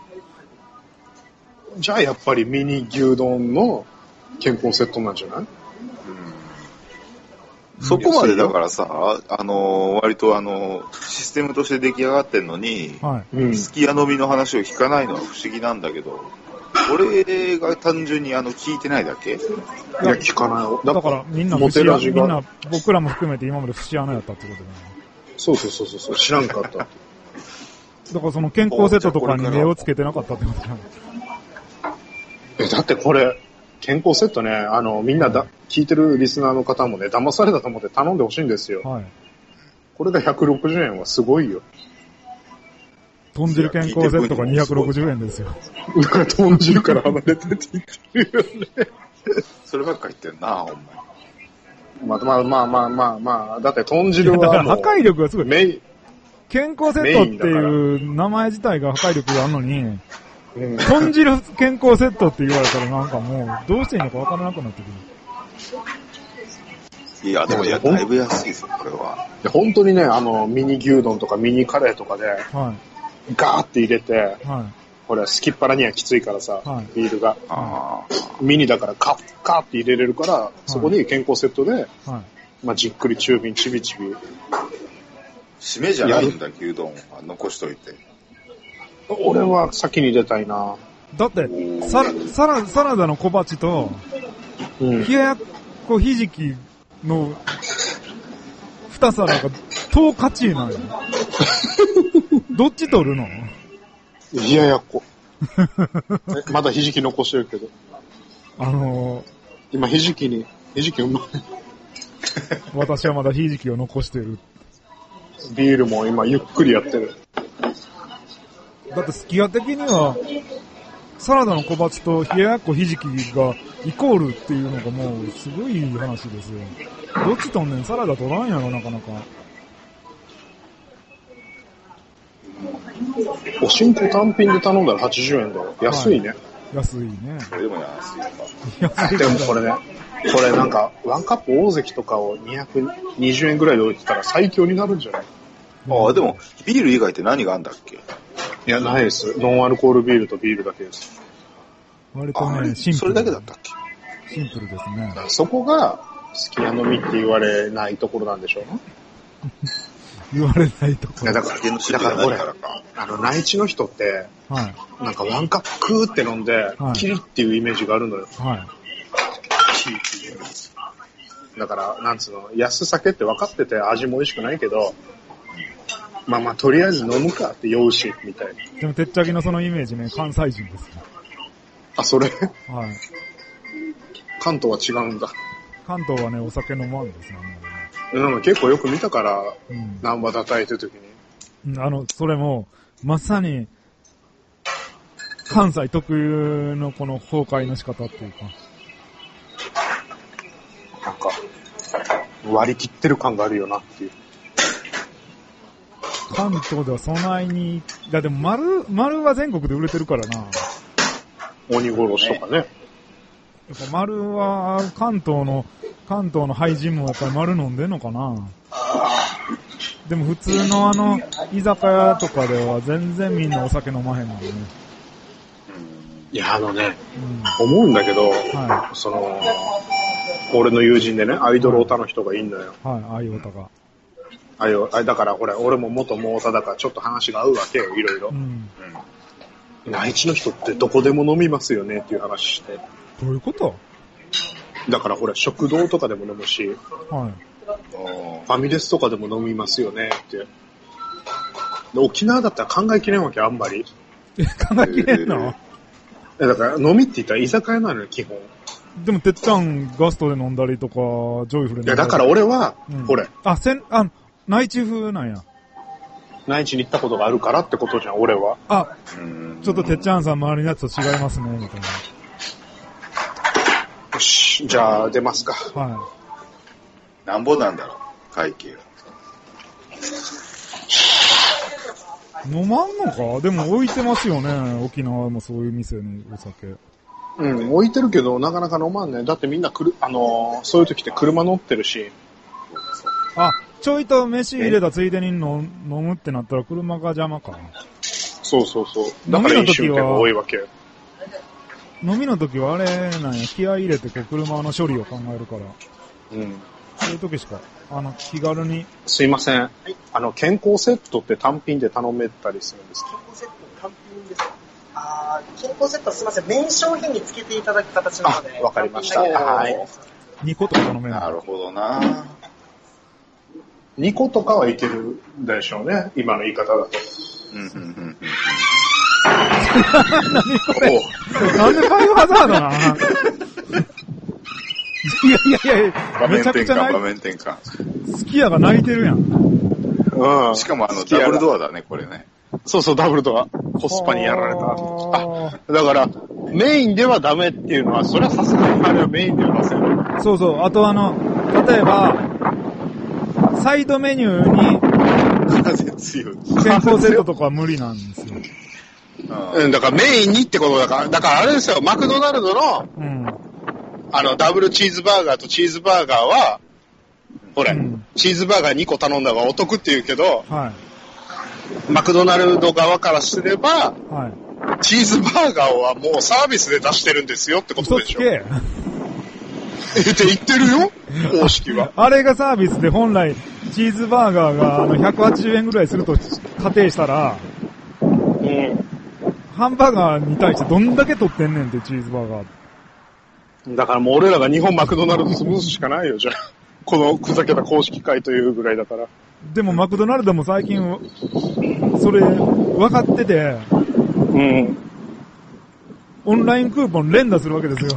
じゃあやっぱりミニ牛丼の健康セットなんじゃない？ そこまでだからさ、割とシステムとして出来上がってんのに、 はい、 すき家飲みの話を聞かないのは不思議なんだけど、俺が単純に聞いてないだけ？いや、聞かないよ。 だからみんな僕らも含めて今まで節穴やったってことだよね。 そう、知らんかった。 だからその健康セットとかに目をつけてなかったってことじゃない？ だってこれ、健康セットね、みんな聞いてるリスナーの方もね、騙されたと思って頼んでほしいんですよ。はい。これが160円はすごいよ。 豚汁健康セットが260円ですよ。 だから豚汁から離れてって言ってるよね。 そればっか言ってんな、ほんまに。まあ、だって豚汁はもう。 だから破壊力がすごい。健康セットっていう名前自体が破壊力があるのに、豚汁健康セットって言われたらなんかもうどうしていいのか分からなくなってくる。いや、でもだいぶ安いですよ、これは。 本当にね、ミニ牛丼とかミニカレーとかで、はい、ガーって入れて、はい、これすきっ腹にはきついからさ、はい、ビールが。ミニだからカーって入れれるから、はい、そこに健康セットで、はい、まあ、じっくり中火にちびちび。 締めじゃないんだ、牛丼は残しといて。 俺は先に入れたいな。 だって、サラダの小鉢と、冷ややっこひじきの2皿が等価値なのよ。どっち取るの？ 冷ややっこ。まだひじき残してるけど。今ひじきうまい。 私はまだひじきを残してる。 ビールも今ゆっくりやってる。 だってすき家的には、サラダの小鉢と冷ややっこひじきがイコールっていうのがもうすごい話ですよ。どっちとんねん、サラダ取らんやろ、なかなか。 おしんこ単品で頼んだら80円だよ。安いね。はい、 安いね。 それでも安いか。 でもこれね、なんか、ワンカップ大関とかを220円ぐらいで置いてたら最強になるんじゃない？ でも、ビール以外って何があんだっけ？ いや、ないです。ノンアルコールビールとビールだけです。 割とね、シンプル。 それだけだったっけ？ シンプルですね。 そこが、すき家飲みって言われないところなんでしょうね。 言われないところ。 いや、だからこれ、内地の人って、はい、なんかワンカップクーって飲んで、はい、キリっていうイメージがあるのよ。はい。キリっていう。だから、なんつうの、安酒って分かってて味も美味しくないけど、まあ、とりあえず飲むかって酔うし、みたいな。 でも、てっちゃぎのそのイメージね、関西人ですね。 あ、それ？はい。関東は違うんだ。 関東はね、お酒飲まんですね。 なんか結構よく見たから、南波叩いてる時に。それも、まさに、関西特有のこの崩壊の仕方っていうか。 なんか、割り切ってる感があるよなっていう。 関東ではそないに、でも丸は全国で売れてるからな。 鬼殺しとかね。 やっぱ丸は関東の関東の廃人もやっぱり丸飲んでんのかな。でも普通の居酒屋とかでは全然みんなお酒飲まへんのでね。 いや、思うんだけど、俺の友人でね、アイドルオタの人がいんのよ。 はい、アイオタが。 だから俺も元モータだからちょっと話が合うわけよ、いろいろ。内地の人ってどこでも飲みますよねっていう話して。 どういうこと？ だから食堂とかでも飲むし、ファミレスとかでも飲みますよねって。で沖縄だったら考えきれんわけ、あんまり。 考えきれんの？ だから飲みって言ったら居酒屋なのよ、基本。 でもてっちゃんガストで飲んだりとか、ジョイフルで飲んだり。いや、 だから俺は、これ。 内地風なんや。 内地に行ったことがあるからってことじゃん、俺は。 ちょっとてっちゃんさん周りのやつと違いますね、みたいな。 よし、じゃあ出ますか。 なんぼなんだろう、会計は。 飲まんのか？でも置いてますよね、沖縄もそういう店にお酒。 置いてるけど、なかなか飲まんね。だってみんなそういう時って車乗ってるし。 ちょいと飯入れたついでに飲むってなったら車が邪魔か。 そう。だから飲酒運転が多いわけ。 飲みの時はあれなんや、気合い入れて車の処理を考えるから。そういう時しか、気軽に。 すいません。健康セットって単品で頼めたりするんですか？ 健康セット単品ですか？健康セットはすいません、メイン商品につけていただく形なので。 わかりました。はい。 2個とか頼める。 なるほどな。 2個とかはいけるでしょうね、今の言い方だと。 何これ？なんでファイブハザードな？いや、めちゃくちゃ場面転換。 スキヤが泣いてるやん。 しかもダブルドアだね、これね。 そう、ダブルドア。コスパにやられた。だから、メインではダメっていうのは、それはさすがにあれはメインでは出せる。 そう。あと例えば、サイドメニューに、 風強い。 健康セットとかは無理なんですよ。 だからメインにってことだから、あれですよ、マクドナルドの、ダブルチーズバーガーとチーズバーガーは、ほれ、チーズバーガー2個頼んだ方がお得って言うけど、マクドナルド側からすれば、チーズバーガーはもうサービスで出してるんですよってことでしょ。って言ってるよ、公式は。 あれがサービスで本来、チーズバーガーが180円ぐらいすると仮定したら、ハンバーガーに対してどんだけ取ってんねんって、チーズバーガー。 だからもう俺らが日本マクドナルド潰すしかないよ、じゃあ。このふざけた公式会というぐらいだから。 でもマクドナルドも最近、それ、分かってて、オンラインクーポン連打するわけですよ。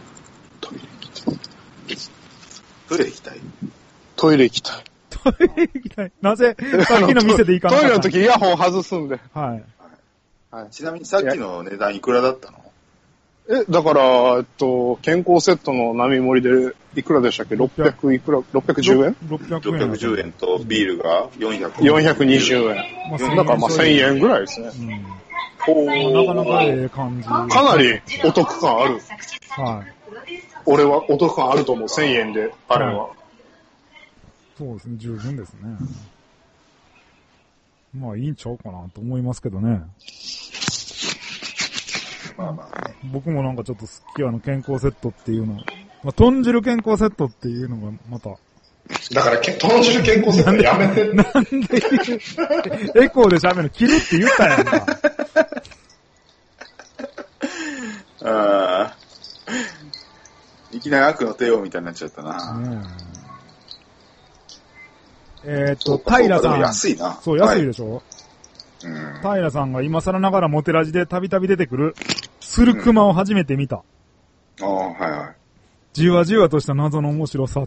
トイレ行きたい。 トイレ行きたい。 なぜ、さっきの店で行かなかった？ トイレの時イヤホン外すんで。 ちなみにさっきの値段いくらだったの？ だから、健康セットの並盛りで、いくらでしたっけ ?600 いくら ?610 円 ?610 円とビールが 420円。だから1000円ぐらいですね。 なかなかええ感じ。 かなりお得感ある。俺はお得感あると思う、1000円で、あれは。 そうですね、十分ですね。まあいいんちゃうかなと思いますけどね。僕もなんかちょっと好き健康セットっていうの。豚汁健康セットっていうのがまた。 だから、豚汁健康セットやめて。 なんでエコーで喋るの切るって言ったやんか。 いきなり悪の帝王みたいになっちゃったな。 平さん。 安いな。 そう、安いでしょ？平さんが今更ながらモテラジでたびたび出てくる、スルクマを初めて見た。じわじわとした謎の面白さ。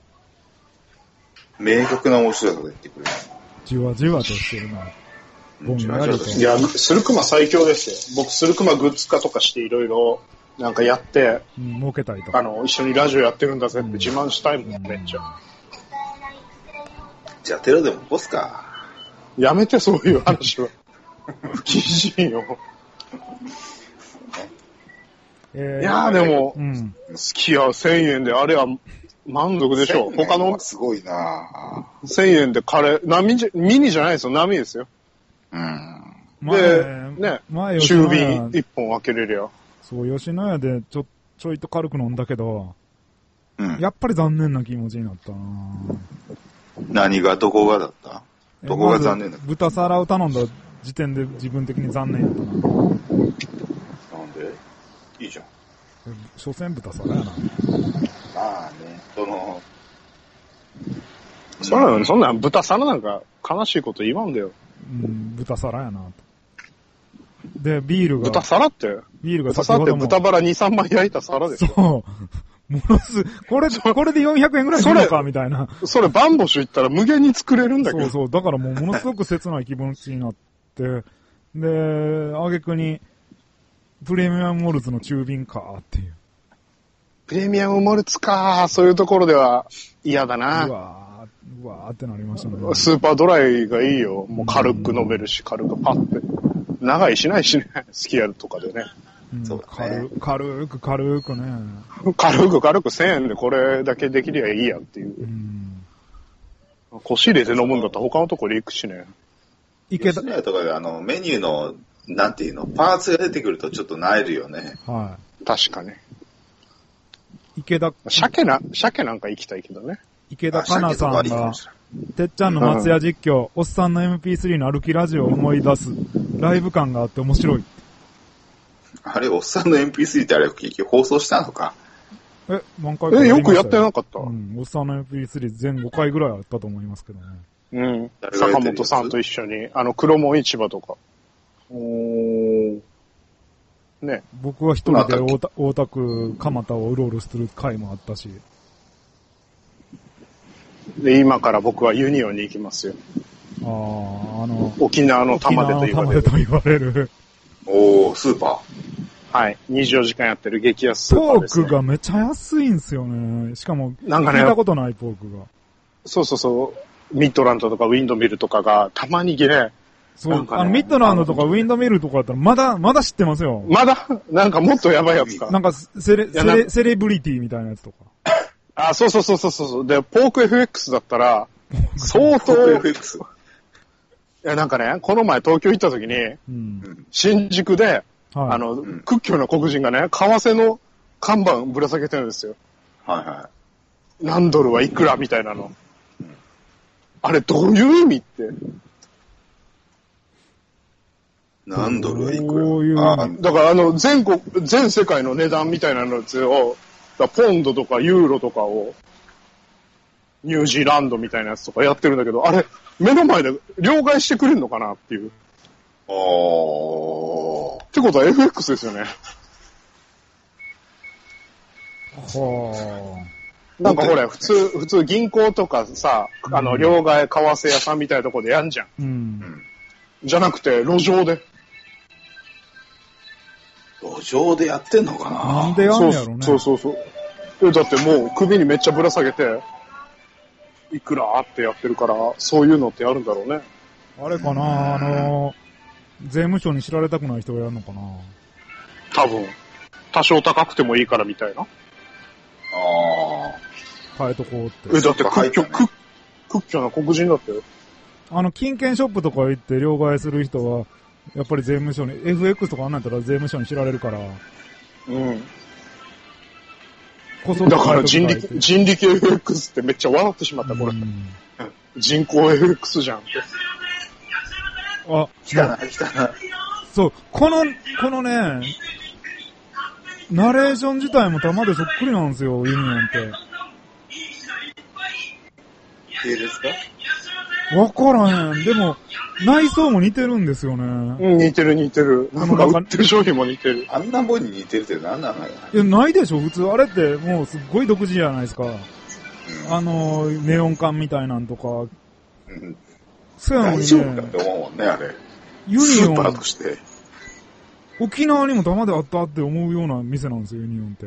明確な面白さが言ってくる。 じわじわとしてるな。ぼんやりと。 いや、スルクマ最強ですよ。僕、スルクマグッズ化とかしていろいろなんかやって、 儲けたりとか。一緒にラジオやってるんだぜって自慢したいもん、めっちゃ。 じゃあテロでも起こすか。 やめて、そういう話は。不謹慎よ。いやーでも、好きや、1000円で、あれは、 満足でしょう。他の。 すごいなぁ。 1000円でカレー、ミニじゃないですよ、並ですよ。 うん。 で、ね、中瓶1本開けれりゃ。 そう、吉野家でちょいと軽く飲んだけど、 うん、 やっぱり残念な気持ちになったな。 どこがだった？どこが残念だった？ 豚皿を頼んだ時点で自分的に残念やったな。 なんで？いいじゃん。 所詮豚皿やな。 まあね、 そんなん豚皿なんか悲しいこと言わんだよ。 うん、豚皿やなと。で、ビールが。 豚皿って豚皿って豚バラ2、3枚焼いた皿でしょ。 そう。これで400円ぐらいするのかみたいな。 それバンボシュ行ったら無限に作れるんだけど。 そう。だからものすごく切ない気持ちになって、で、挙句に、プレミアムモルツの中瓶かっていう。 プレミアムモルツか、そういうところでは嫌だな。 うわーってなりましたね。 スーパードライがいいよ。もう軽く飲めるし、軽くパッて。長いしないしね。スキヤルとかでね。 そうだね。 軽くね。 軽く1000円でこれだけできりゃいいやっていう。腰入れて飲むんだったら他のところで行くしね。 吉野家とかでメニューの、なんていうの、パーツが出てくるとちょっと萎えるよね。 はい。 確かに。 鮭なんか行きたいけどね。 池田香奈さんが、てっちゃんの松屋実況、おっさんの MP3 の歩きラジオを思い出す、ライブ感があって面白い。 あれ、おっさんの MP3 ってあれ、結局放送したのか？ 何回かよくやってなかった。 おっさんの MP3 全5回ぐらいあったと思いますけどね。 坂本さんと一緒に、黒門市場とか。ね。 僕は一人で大田区蒲田をうろうろする回もあったし。 で、今から僕はユニオンに行きますよ。沖縄の玉出と言われる。 スーパー。はい。24時間やってる激安スーパーですね。 ポークがめちゃ安いんすよね。しかも、 なんかね、 聞いたことないポークが。 そう。ミッドランドとかウィンドミルとかがたまにね。 そう、ミッドランドとかウィンドミルとかだったらまだ知ってますよ。 なんかもっとやばいやつか。 なんかセレブリティみたいなやつとか。 そう。で、ポーク FX だったら、相当。ポーク FX？ いや、なんかね、この前東京行った時に、新宿で、屈強な黒人がね、為替の看板ぶら下げてるんですよ。 はいはい。 何ドルはいくらみたいなの。あれ、どういう意味って。 何ドルはいくら。だから全世界の値段みたいなのを、ポンドとかユーロとかを、ニュージーランドみたいなやつとかやってるんだけど、あれ、目の前で両替してくれるのかなっていう。ってことは FX ですよね。なんかほら、普通銀行とかさ、両替為替屋さんみたいなとこでやんじゃん。じゃなくて、路上で。 路上でやってんのかな？ なんでやんやろね。 そう。だってもう首にめっちゃぶら下げて、いくらってやってるから、そういうのってあるんだろうね。 あれかな税務署に知られたくない人がやるのかな？ 多分。多少高くてもいいからみたいな。 変えとこうって。 だって屈強な黒人だってよ。 金券ショップとか行って両替する人は、やっぱり税務署に、FX とかあんなんやったら税務署に知られるから。 だから人力 FX ってめっちゃ笑ってしまった、これ。人工 FX じゃんって。 来たな。 そう、このね、ナレーション自体も玉でそっくりなんですよ、ユニオンって。 ですか？ わからへん。でも、内装も似てるんですよね。 似てる。なんか売ってる商品も似てる。 あんなもんに似てるって何なの？ いや、ないでしょ、普通。あれってもうすっごい独自じゃないですか。ネオン管みたいなんとか。そうやのにね。 大丈夫かって思うもんね、あれ。 ユニオン。 スーパーとして。 沖縄にも玉であったって思うような店なんですよ、ユニオンって。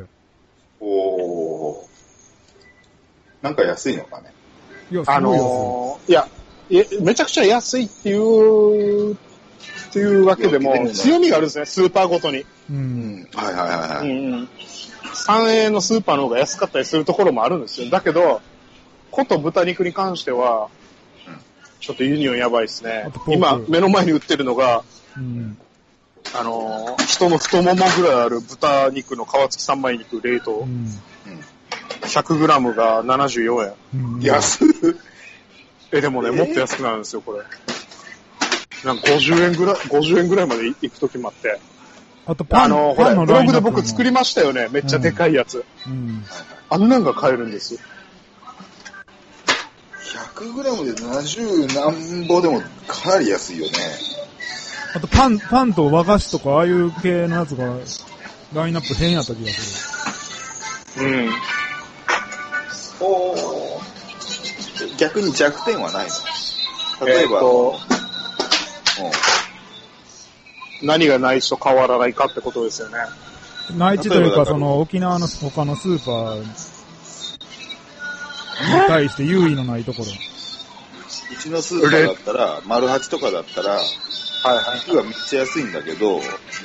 なんか安いのかね。 いや、すごいや、めちゃくちゃ安いっていうわけでも、強みがあるんですね、スーパーごとに。 はい。 3円のスーパーの方が安かったりするところもあるんですよ。だけど、こと豚肉に関しては、ちょっとユニオンやばいですね。今、目の前に売ってるのが、人の太ももぐらいある豚肉の皮付き三枚肉冷凍。100g が74円。 安い。 でもね、もっと安くなるんですよ、これ。なんか50円ぐらいまで行くときもあって。 あとパンのブログで僕作りましたよね。めっちゃでかいやつ。あんなんが買えるんですよ。 100g で70何ぼでもかなり安いよね。 あとパンと和菓子とかああいう系のやつがラインナップ変やった気がする。 逆に弱点はないの？例えば、 何が内地と変わらないかってことですよね。 内地というか、その沖縄の他のスーパーに対して優位のないところ。 うちのスーパーだったら、丸八とかだったら、肉がめっちゃ安いんだけど、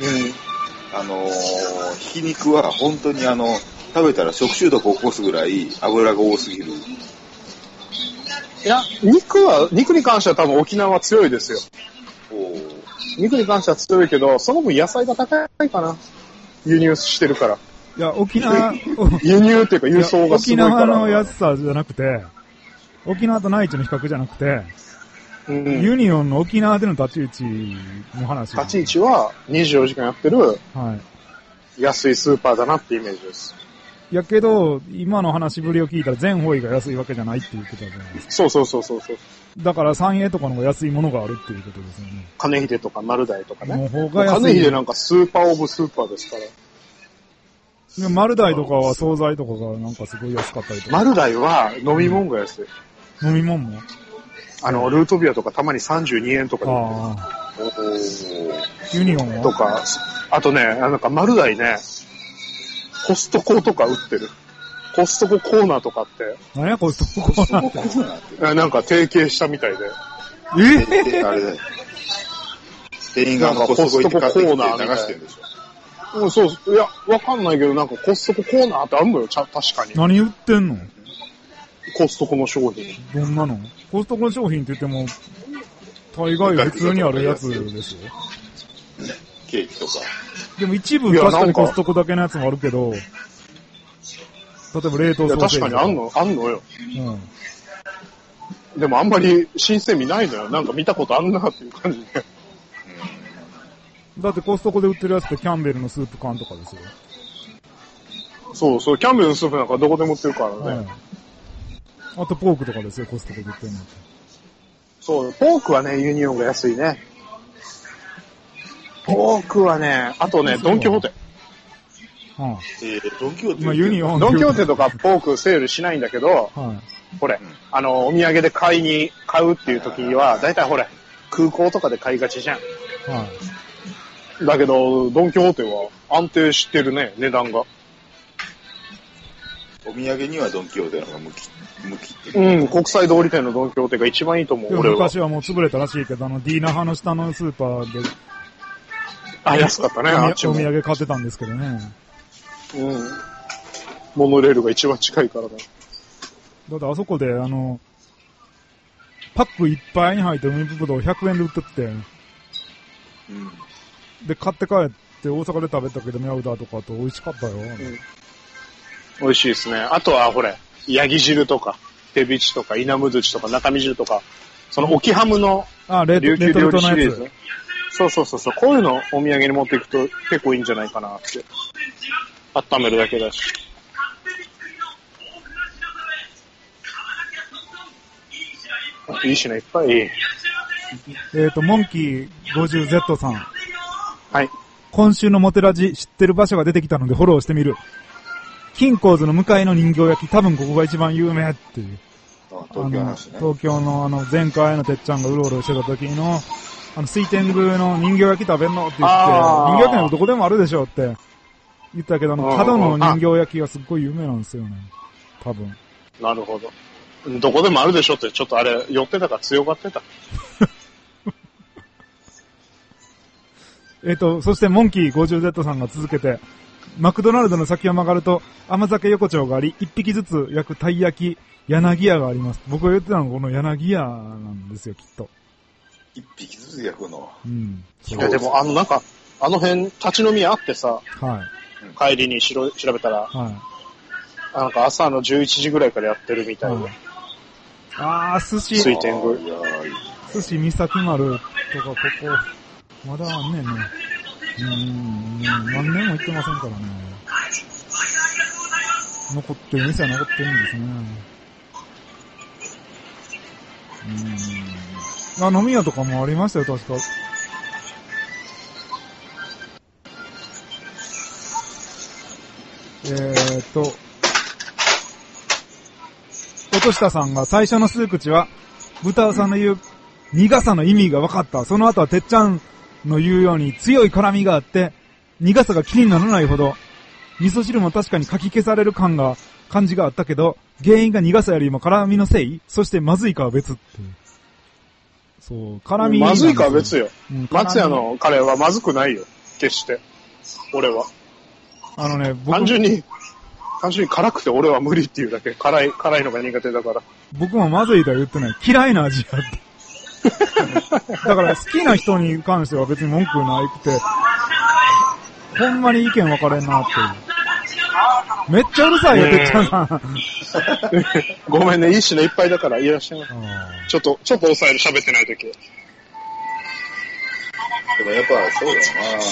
ひき肉は本当に食べたら食中毒を起こすぐらい油が多すぎる。 いや、肉に関しては多分沖縄は強いですよ。肉に関しては強いけど、その分野菜が高いかな。輸入してるから。 いや、沖縄、 輸入っていうか輸送がすごいから。 沖縄の安さじゃなくて、沖縄と内地の比較じゃなくて、ユニオンの沖縄での立ち位置の話。 立ち位置は24時間やってる、安いスーパーだなってイメージです。 やけど、今の話ぶりを聞いたら全方位が安いわけじゃないって言ってたじゃないですか。 そう。 だから三栄とかの方が安いものがあるっていうことですよね。 金秀とか丸大とかね。 の方が安い。 金秀なんかスーパーオブスーパーですから。 で丸大とかは惣菜とかがなんかすごい安かったりとか。 丸大は飲み物が安い。 飲み物もルートビアとかたまに32円とかで。ユニオンはとか、あとね、なんか丸大ね、コストコとか売ってる。コストココーナーとかって。 何やコストココーナーって。 なんか提携したみたいで。 あれだよ。店員がコストココーナー流してるんでしょ。 そう、いや、わかんないけど、なんかコストココーナーってあるのよ、確かに。 何売ってんの？ コストコの商品。 どんなの？コストコの商品って言っても、大概普通にあるやつですよ。 ケーキとか。 でも一部確かにコストコだけのやつもあるけど、例えば冷凍ソーセージ。 確かにあんのよ。でもあんまり新鮮味ないのよ。なんか見たことあんなっていう感じで。 だってコストコで売ってるやつってキャンベルのスープ缶とかですよ。 そう、キャンベルのスープなんかどこでも売ってるからね。 あとポークとかですよ、コストコで売ってるのって。 そう、ポークはね、ユニオンが安いね。ポークはね、あとね、ドンキホーテ。 ドンキホーテ。 まあ、ユニオン。 ドンキホーテとかポークセールしないんだけど、これ、お土産で買うっていう時には、だいたい空港とかで買いがちじゃん。だけど、ドンキホーテは安定してるね、値段が。 お土産にはドンキホーテの方が向きって国際通り店のドンキホーテが一番いいと思う、俺は。 昔はもう潰れたらしいけど、ディーナ派の下のスーパーで、 安かったね、あっちも。 お土産買ってたんですけどね。 モノレールが一番近いからだ。 だってあそこで、パックいっぱいに入って海ぶどう100円で売ってて、で、買って帰って大阪で食べたけど、ミャウダーとかと美味しかったよ。 美味しいですね。あとは、ヤギ汁とか、手びちとか、稲むずちとか、中身汁とか、その沖ハムの琉球料理シリーズ。そう。こういうのをお土産に持っていくと結構いいんじゃないかなって。温めるだけだし。いいしね、いっぱい。 モンキー 50Z さん。 はい。 今週のモテラジ知ってる場所が出てきたのでフォローしてみる。金光図の向かいの人形焼き、多分ここが一番有名っていう。東京の前回のてっちゃんがうろうろしてた時の、水天宮の人形焼き食べんのって言って、人形焼きなんかどこでもあるでしょって言ったけど、角の人形焼きがすっごい有名なんですよね。多分。 なるほど。どこでもあるでしょって、ちょっとあれ、寄ってたから強がってた。 そしてモンキー 50Z さんが続けて、 マクドナルドの先を曲がると甘酒横丁があり、一匹ずつ焼くたい焼き、柳屋があります。僕が言ってたのはこの柳屋なんですよ、きっと。 一匹ずつ焼くの。 うん。 いや、でもなんか、あの辺、立ち飲みあってさ、 はい。 帰りに調べたら、 はい。 なんか朝の11時ぐらいからやってるみたいで。 はい、寿司。 水天宮。 寿司三崎丸とかここ、まだあんねんね。何年も行ってませんからね。残ってる店は残ってるんですね。飲み屋とかもありましたよ、確か。落下さんが最初の数口は、豚尾さんの言う苦さの意味が分かった。その後はてっちゃんの言うように強い辛みがあって、苦さが気にならないほど、味噌汁も確かにかき消される感じがあったけど、原因が苦さよりも辛みのせい、そしてまずいかは別っていう。そう、辛み。 まずいかは別よ。松屋のカレーはまずくないよ。決して。俺は。単純に辛くて俺は無理っていうだけ。辛いのが苦手だから。 僕もまずいとは言ってない。嫌いな味やって。だから好きな人に関しては別に文句なくて、ほんまに意見分かれんなっていう。めっちゃうるさいよ、てっちゃんさん。 ごめんね、いいしね、いっぱいだからいらっしゃいます。ちょっと抑える、喋ってないとき。でもやっぱそうだよな。めち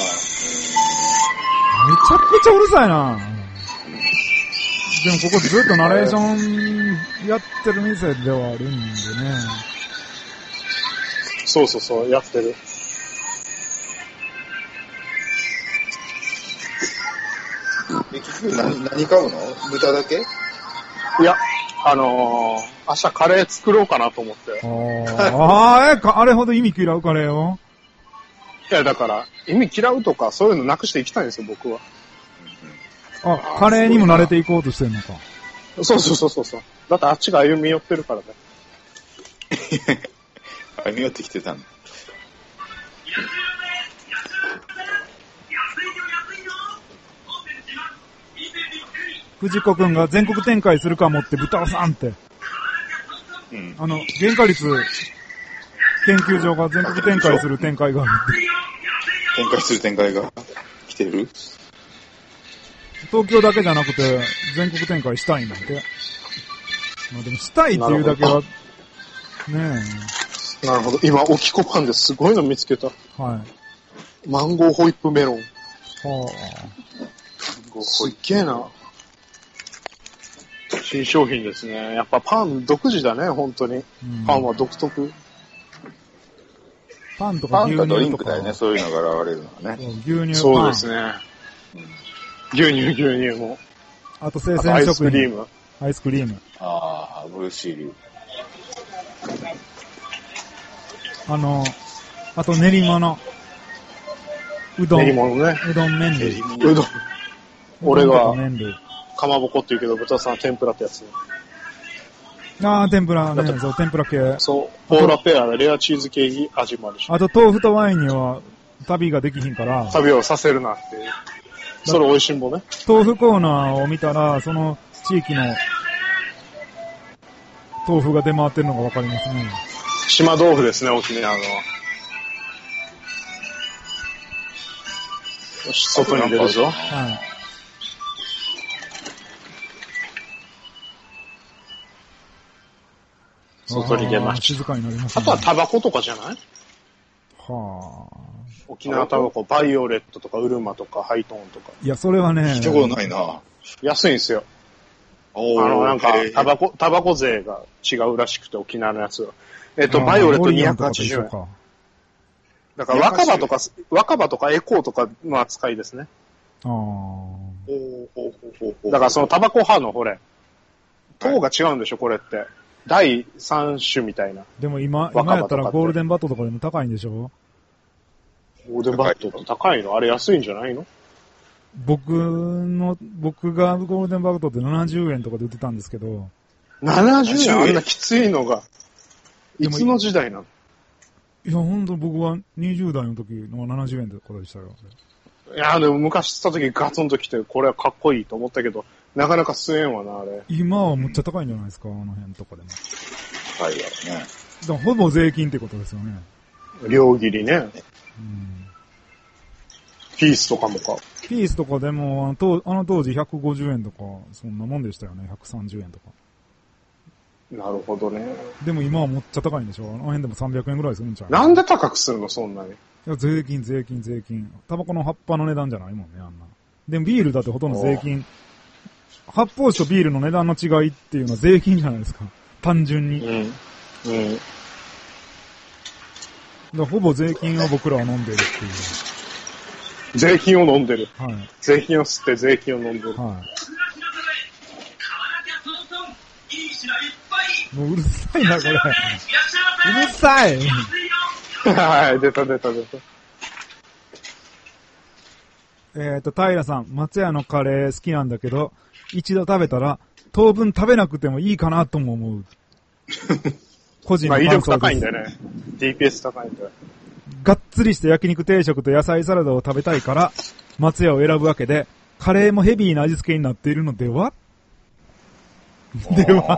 ゃくちゃうるさいな。でもここずっとナレーションやってる店ではあるんでね。 そう、やってる。 結局何買うの？豚だけ？ いや、明日カレー作ろうかなと思って。 あれほど意味嫌うカレーを？ いや、だから、意味嫌うとか、そういうのなくしていきたいんですよ、僕は。 カレーにも慣れていこうとしてんのか。 そう。だってあっちが歩み寄ってるからね。 歩み寄ってきてたんだ。 藤子くんが全国展開するかもって豚尾さんって。原価率研究所が全国展開する展開があるって。 展開する展開が来てる？ 東京だけじゃなくて全国展開したいなんて。まあでもしたいっていうだけは、ねえ。なるほど。今、オキコパンですごいの見つけた。 はい。 マンゴーホイップメロン。はあ。 すっげえな。新商品ですね。やっぱパン独自だね、本当に。パンは独特。 パンとか牛乳とか。 パンとドリンクだよね、そういうのが現れるのはね。 牛乳、 そうですね。牛乳も。 あと生鮮食品。 アイスクリーム。 アイスクリーム。 ああ、ブルーシール。 あと練り物。うどん。 練り物ね。 うどん麺類。 うどん。俺は、 麺類。 かまぼこって言うけど、豚さん天ぷらってやつ。 天ぷらね。そう、天ぷら系。 そう。ポーラペア、レアチーズケーキ味もあるし。 あと豆腐とワインには旅ができひんから。 旅をさせるなっていう。それ美味しんぼね。 豆腐コーナーを見たら、その地域の豆腐が出回ってるのがわかりますね。 島豆腐ですね、沖縄の。よし、外に出るぞ。 はい。 外に出ました。 静かになりますね。 あとはタバコとかじゃない？ はあ。 沖縄タバコ、バイオレットとかウルマとかハイトーンとか。 いや、それはね。 聞いたことないな。 安いんですよ。なんか、タバコ税が違うらしくて、沖縄のやつは。バイオレット280円。だから若葉とかエコーとかの扱いですね。だからそのタバコ派のほれ、糖が違うんでしょ、これって。第3種みたいな。 でも今やったらゴールデンバットとかでも高いんでしょ？ ゴールデンバットって高いの？あれ安いんじゃないの？ 僕がゴールデンバットって70円とかで売ってたんですけど。 70円あんなきついのが。いつの時代なの？ いや、ほんと僕は20代の時の70円とかでしたよ。 いや、でも昔吸った時ガツンと来て、これはかっこいいと思ったけど、なかなか吸えんわな、あれ。 今はむっちゃ高いんじゃないですか、あの辺とかでも。 はいやね。 だからほぼ税金ってことですよね。 両切りね。 うん。 ピースとかもか。 ピースとかでも、あの当時150円とか、そんなもんでしたよね、130円とか。 なるほどね。 でも今はもっちゃ高いんでしょ、あの辺でも300円ぐらいするんちゃう？ なんで高くするの、そんなに。 いや、税金。タバコの葉っぱの値段じゃないもんね、あんな。でもビールだってほとんど税金。発泡酒とビールの値段の違いっていうのは税金じゃないですか。単純に。だからほぼ税金を僕らは飲んでるっていう。 税金を飲んでる。 はい。 税金を吸って税金を飲んでる。 はい。もううるさいな、これ。うるさいはい、出た。 平さん、松屋のカレー好きなんだけど、一度食べたら、当分食べなくてもいいかなとも思う。個人の感想です。 威力高いんだよね。DPS 高いんだよ。 がっつりした焼肉定食と野菜サラダを食べたいから、松屋を選ぶわけで、カレーもヘビーな味付けになっているのではでも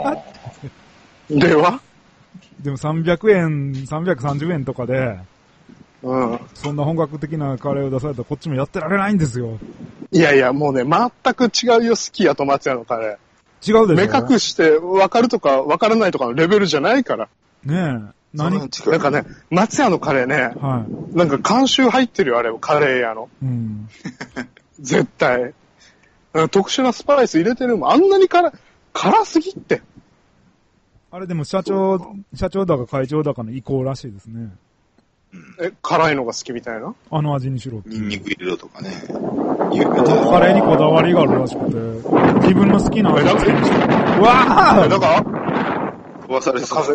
300円、330円とかで、そんな本格的なカレーを出されたらこっちもやってられないんですよ。 いや、もうね、全く違うよ、好きやと松屋のカレー。 違うでしょ。 目隠して分かるとか分からないとかのレベルじゃないから。 ねえ。 なんかね、松屋のカレーね、はい、なんか監修入ってるよ、あれ、カレー屋の。絶対。特殊なスパイス入れてるもん。あんなに辛すぎって。 あれでも社長だか会長だかの意向らしいですね。 辛いのが好きみたいな？ あの味にしろって。 ニンニク入れろとかね。 カレーにこだわりがあるらしくて、自分の好きな味付けにして。うわぁ！ だから飛ばされそう。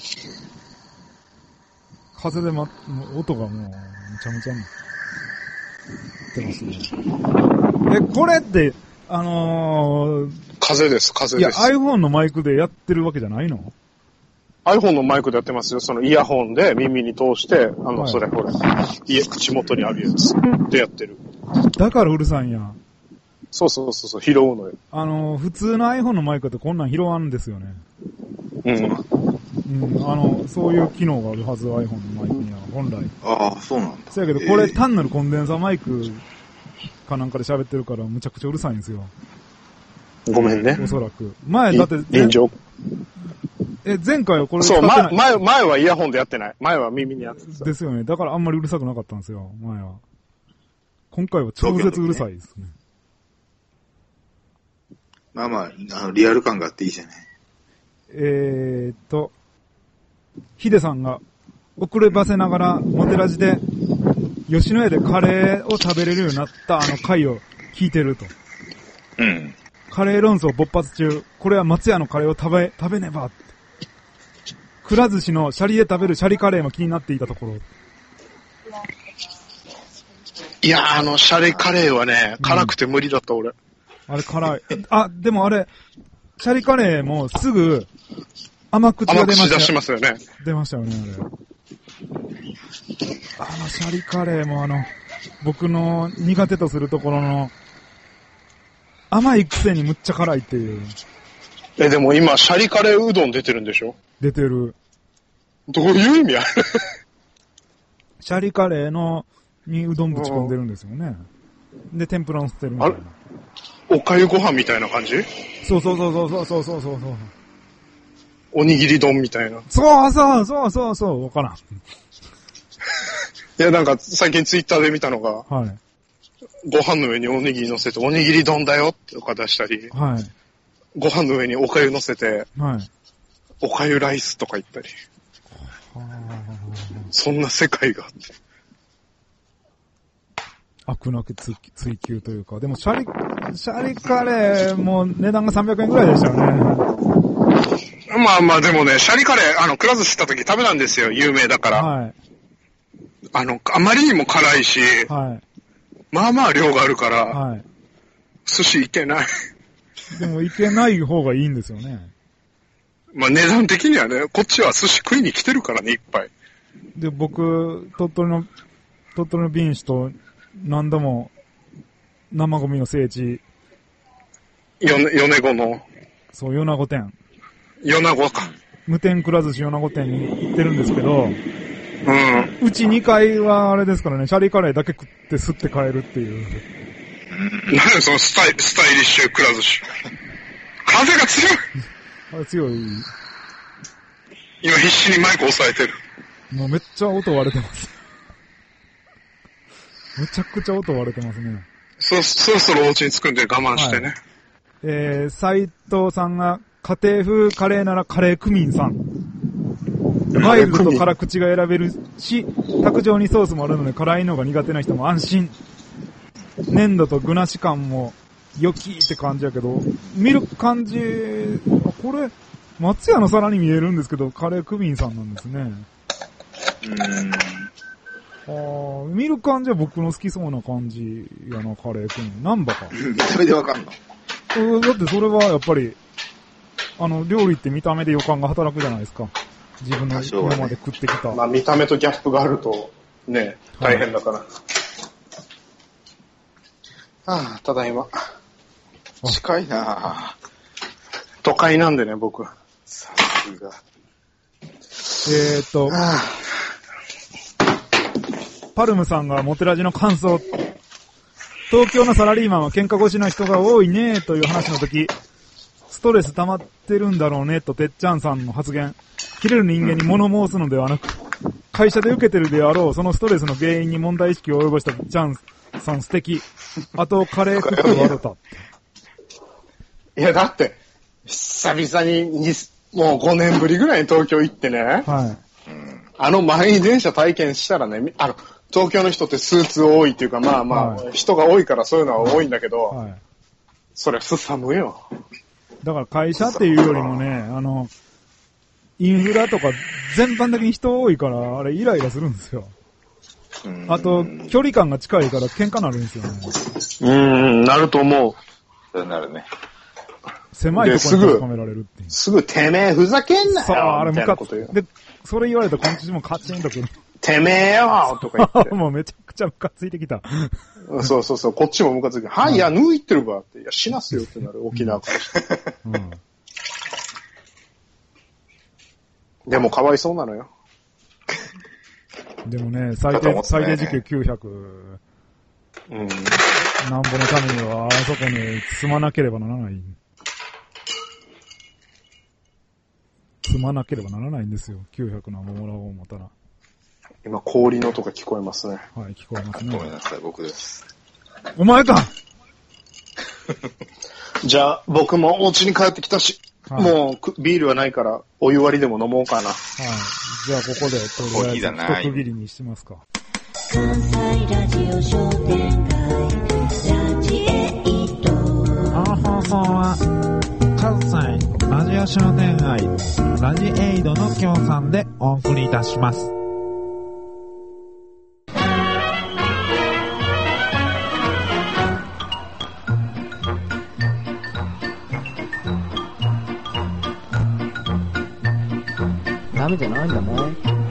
風で音がもう、むちゃむちゃになってますね。これって、 風です。 いや、iPhone のマイクでやってるわけじゃないの？ iPhone のマイクでやってますよ。そのイヤホンで耳に通して、はい、それほら、口元にあるやつでやってる。 だからうるさいんや。 そう、拾うのよ。 普通の iPhone のマイクってこんなん拾わんですよね。そういう機能があるはず、iPhone のマイクには、本来。 ああ、そうなんだ。 そうやけど、これ単なるコンデンサーマイクかなんかで喋ってるから、むちゃくちゃうるさいんですよ。 ごめんね。 おそらく。前、だって、前回はこれそう、前はイヤホンでやってない。前は耳にやってた。 ですよね。だからあんまりうるさくなかったんですよ、前は。今回は超絶うるさいですね。 まあ、リアル感があっていいじゃない。 ヒデさんが遅ればせながらモテラジで吉野家でカレーを食べれるようになったあの回を聞いてると。カレー論争勃発中、これは松屋のカレーを食べねばって。くら寿司のシャリで食べるシャリカレーも気になっていたところ。 いや、シャリカレーはね、辛くて無理だった、俺。 あれ辛い。でもあれ、シャリカレーもすぐ甘口が出ました。 甘口出しますよね。 出ましたよね、あれ。シャリカレーも僕の苦手とするところの、甘いくせにむっちゃ辛いっていう。 でも今、シャリカレーうどん出てるんでしょ？ 出てる。 どういう意味ある？ シャリカレーにうどんぶち込んでるんですよね。で、天ぷらを捨てるみたいな。 おかゆご飯みたいな感じ？ そう。 おにぎり丼みたいな。 そう、わからん。いや、なんか、最近ツイッターで見たのが、 はい。 ご飯の上におにぎり乗せて、おにぎり丼だよとか出したり、 はい。 ご飯の上におかゆ乗せて、 はい。 おかゆライスとか言ったり。そんな世界があって。 悪なき追求というか、でもシャリカレーも値段が300円ぐらいでしたよね。 まあでもね、シャリカレー、くら寿司行った時食べたんですよ、有名だから。 はい。 あまりにも辛いし、 はい。 まあまあ量があるから、 はい。 寿司いけない。 でもいけない方がいいんですよね。 まあ値段的にはね、こっちは寿司食いに来てるからね、いっぱい。 で、僕、鳥取のビンシと何度も生ゴミの聖地。 米子の。 そう、米子店。 米子か。 無天くら寿司米子店に行ってるんですけど、 うん。 うち2回はあれですからね、シャリカレーだけ食って吸って帰るっていう。 何そのスタイリッシュくら寿司。風が強い。 あれ強い。 今必死にマイク押さえてる。 もうめっちゃ音割れてます。めちゃくちゃ音割れてますね。 そろそろお家に着くんで我慢してね。 はい、斉藤さんが家庭風カレーならカレークミンさん。マイルドと辛口が選べるし、卓上にソースもあるので辛いのが苦手な人も安心。粘土と具なし感も良きって感じやけど、見る感じ、これ、松屋の皿に見えるんですけど、カレークミンさんなんですね。見る感じは僕の好きそうな感じやな、カレークミン。ナンバか。 見た目でわかんの？ だってそれはやっぱり、料理って見た目で予感が働くじゃないですか。自分の今まで食ってきた。 まあ見た目とギャップがあると、ね、大変だから。ああ、ただいま。 近いなぁ。 都会なんでね、僕。 さすが。 パルムさんがモテラジの感想。東京のサラリーマンは喧嘩腰な人が多いねという話の時、ストレス溜まってるんだろうねとてっちゃんさんの発言。切れる人間に物申すのではなく、会社で受けてるであろうそのストレスの原因に問題意識を及ぼしたてっちゃんさん素敵。あとカレー食って笑った。 いや、だって、久々にもう5年ぶりぐらいに東京行ってね。 はい。 満員電車体験したらね、東京の人ってスーツ多いっていうか、まあまあ、はい、人が多いからそういうのは多いんだけど、はい、それすさむよ。 だから会社っていうよりもね、インフラとか全般的に人多いから、あれイライラするんですよ。あと、距離感が近いから喧嘩なるんですよね。 なると思う。 そうなるね。 狭いところに閉じ込められるっていう。 すぐてめえふざけんなよ。そう、あれムカつく。 で、それ言われたらこっちもカチンとくる。 てめえよとか言って。 もうめちゃくちゃムカついてきた。 そうそうそう、こっちもムカついてきた。はい、いや、抜いてるわって。いや、しなすよってなる、沖縄からして。でもかわいそうなのよ。 でもね、最低時給900。なんぼのためには、あそこに住まなければならない。住まなければならないんですよ。900なんぼもらおう思ったら。 今、氷の音が聞こえますね。 はい、聞こえますね。 ごめんなさい、僕です。 お前かじゃあ、僕もお家に帰ってきたし、はい、もうビールはないから、お湯割りでも飲もうかな。はい。 じゃあ、ここで、とりあえず、一区切りにしますか。 関西ラジオ商店街、ラジエイト。 この放送は、関西ラジオ商店街、ラジエイドの協賛でお送りいたします。 ダメじゃないんだもん。